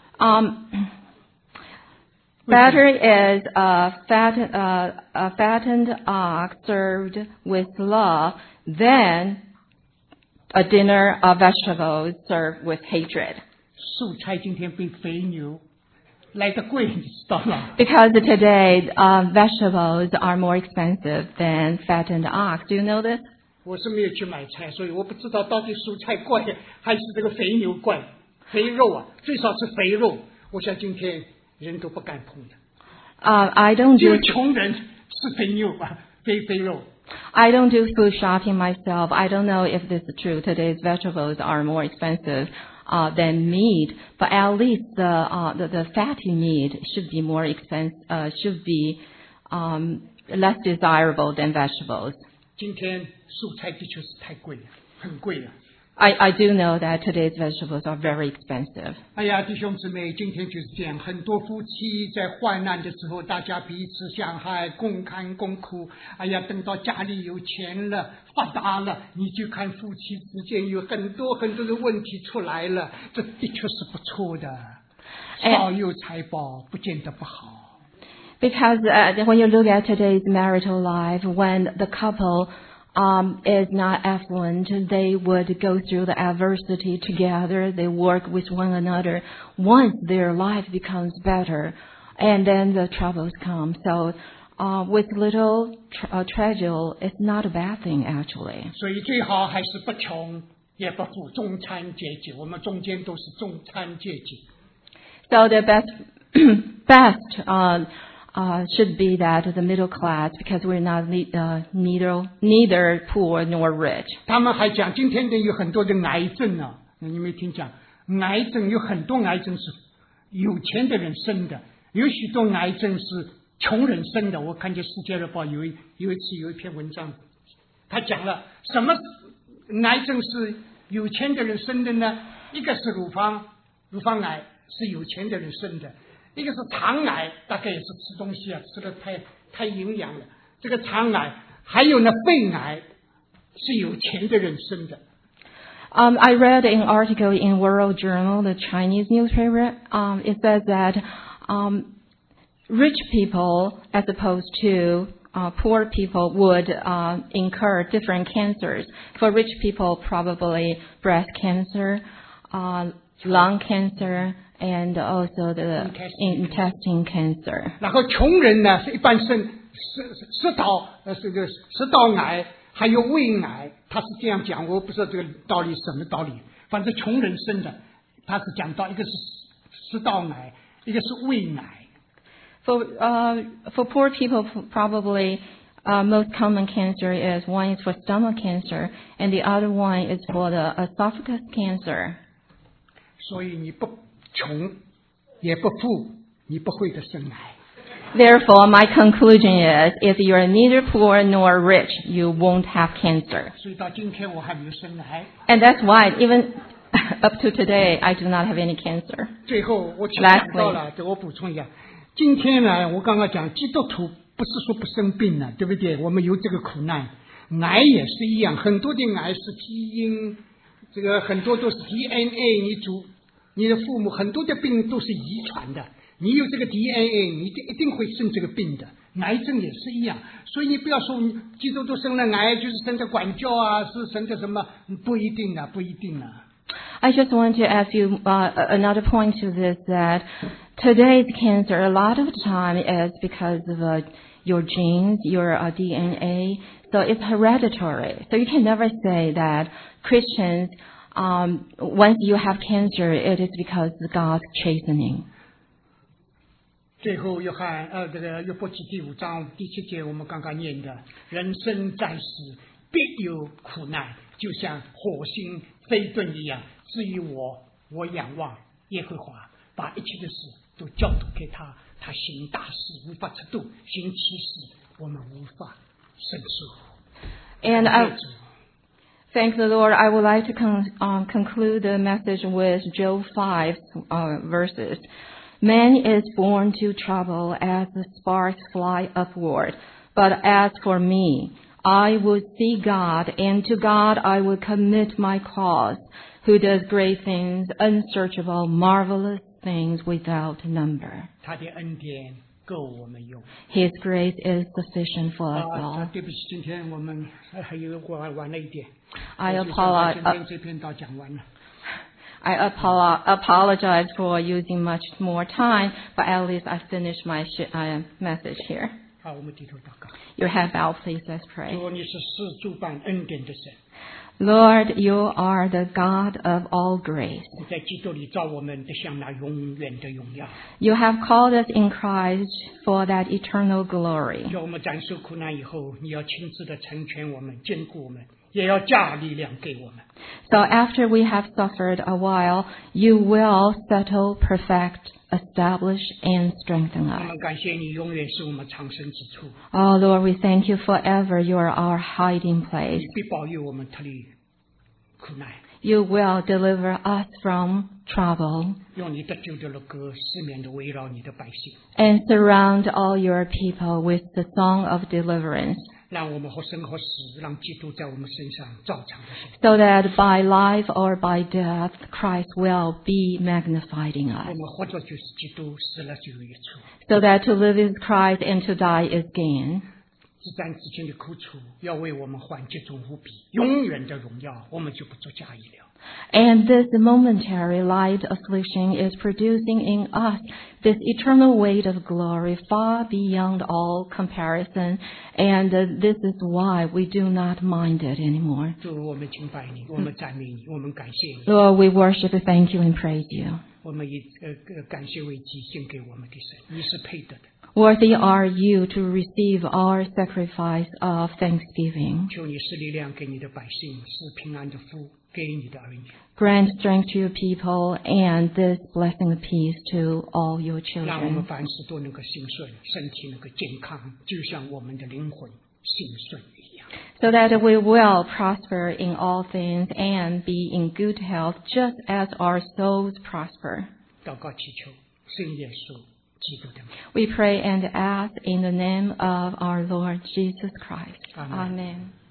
Better is a fattened ox served with love than a dinner of vegetables served with hatred.
蔬菜今天比肥牛来得贵，你知道吗？
Because today vegetables are more expensive than fattened ox. Do you know this?
我是没有去买菜，所以我不知道到底蔬菜贵还是这个肥牛贵。肥肉啊，最少是肥肉。我想今天人都不敢碰的。
I don't
只有
do.
穷人吃肥牛啊， 肥肉。
I don't do food shopping myself. I don't know if this is true. Today's vegetables are more expensive than meat, but at least the fatty meat should be more should be less desirable than vegetables.
今天蔬菜的确是太贵了，很贵了。
I do know that today's vegetables are very expensive.
哎呀，弟兄姊妹，今天就是这样，很多夫妻在患难的时候，大家彼此相害，共甘共苦。哎呀，等到家里有钱了、发达了，你就看夫妻之间有很多很多的问题出来了，这的确是不错的。少有财宝不见得不好。
Because when you look at today's marital life, when the couple is not affluent, they would go through the adversity together. They work with one another. Once their life becomes better, and then the troubles come. So, with little treasure, it's not a bad thing actually.
所以最好还是不穷也不富，中产阶级。我们中间都是中产阶级。
So the best should be that the middle class, because we're not neither poor nor rich.
他们还讲，今天的有很多的癌症啊，你没听讲？癌症有很多癌症是有钱的人生的，有许多癌症是穷人生的。我看见《世界日报》有一次有一篇文章，他讲了什么癌症是有钱的人生的呢？一个是乳房癌是有钱的人生的。 一个是肠癌，大概也是吃东西啊，吃的太营养了。这个肠癌，还有呢，肺癌是有钱的人生的。
I read an article in World Journal, the Chinese newspaper. It says that rich people, as opposed to poor people, would incur different cancers. For rich people, probably breast cancer, lung cancer, and also the intestine cancer.
然后穷人呢，是一般食道癌，还有胃癌，他是这样讲，我不知道这个道理什么道理。反正穷人生的，他是讲到一个是食道癌，一个是胃癌。
For poor people, probably most common cancer is one is for stomach cancer, and the other one is for the esophagus cancer.
所以你不穷也不富，你不会的生癌。
Therefore, my conclusion is, if you're neither poor nor rich, you won't have cancer.
所以到今天我还没有生癌。
And that's why, even up to today, I do not have any cancer.
最后我讲到了，我补充一下，今天呢，我刚刚讲基督徒不是说不生病了，对不对？我们有这个苦难，癌也是一样，很多的癌是基因，这个很多都是 DNA，你的父母很多的病都是遗传的，你有这个 DNA， 你一定会生这个病的。癌症也是一样，所以你不要说基督徒生了癌就是生的管教啊，是生的什么，不一定啊，不一定啊。
I just want to ask you another point to this, that today's cancer, a lot of the time, is because of your genes, your DNA, so it's hereditary. So you can never say that Christians, once you have cancer, it is because of God's chastening.
最后约伯记第5章第7节，我们刚刚念的，人生在世必有苦难，就像火星飞遁一样。至于我仰望耶和华，把一切的事都交托给他，他行大事无法测度，行奇事我们无法胜数。
And thank the Lord. I would like to conclude the message with Job 5 verses. Man is born to trouble as the sparks fly upward. But as for me, I would see God, and to God I would commit my cause, who does great things, unsearchable, marvelous things without number.
他的恩典够我们用。
His grace is sufficient for us all.
对不起，今天我们还有晚了一点。
I
今天这篇道讲完了。
I apologize for using much more time, but at least I finished my message here.
好，我们低头祷告。
Your head bowed, please, let's pray.
主，你是施主办恩典的神。
Lord, you are the God of all grace.
你在基督里造我们得享那永远的荣耀。
You have called us in Christ for that eternal glory.
叫我们暂受苦难以后，你要亲自的成全我们，坚固我们，也要加力量给我们。
So after we have suffered a while, you will settle, perfect, establish, and strengthen
我
us.
们感谢你，永远是我们藏身之处。
Oh Lord, we thank you forever. You are our hiding
你
place.
必保佑我们脱离苦难，
You will deliver us from trouble
用你得救的乐歌四面的围绕你的百姓，
and surround all your people with the song of deliverance,
让我们活生活死，让基督在我们身上照常的行。
so that by life or by death, Christ will be magnified in
我
us.
们活着就是基督，死了就有益处。
So that to live is Christ and to die is gain.
自战之前的苦楚，要为我们换这种无比永远的荣耀，我们就不做假意了。
And this momentary light affliction is producing in us this eternal weight of glory far beyond all comparison. And this is why we do not mind it anymore.
主，我们敬拜你，我们赞美你，我们感谢你，
Lord, we worship, thank you, and praise you.
我们以感谢为祭献给我们的神，你是配得的。
Worthy are you to receive our sacrifice of thanksgiving.
求你施力量给你的百姓，施平安的福给你的儿女，
Grant strength to your people and this blessing of peace to all your
让我们
children,
凡事都能够兴顺，身体能够健康，就像我们的灵魂兴顺一样。
so that we will prosper in all things and be in good health just as our souls prosper.
祷告祈求，圣耶稣基督的名。
We pray and ask in the name of our Lord Jesus Christ.
Amen.
Amen.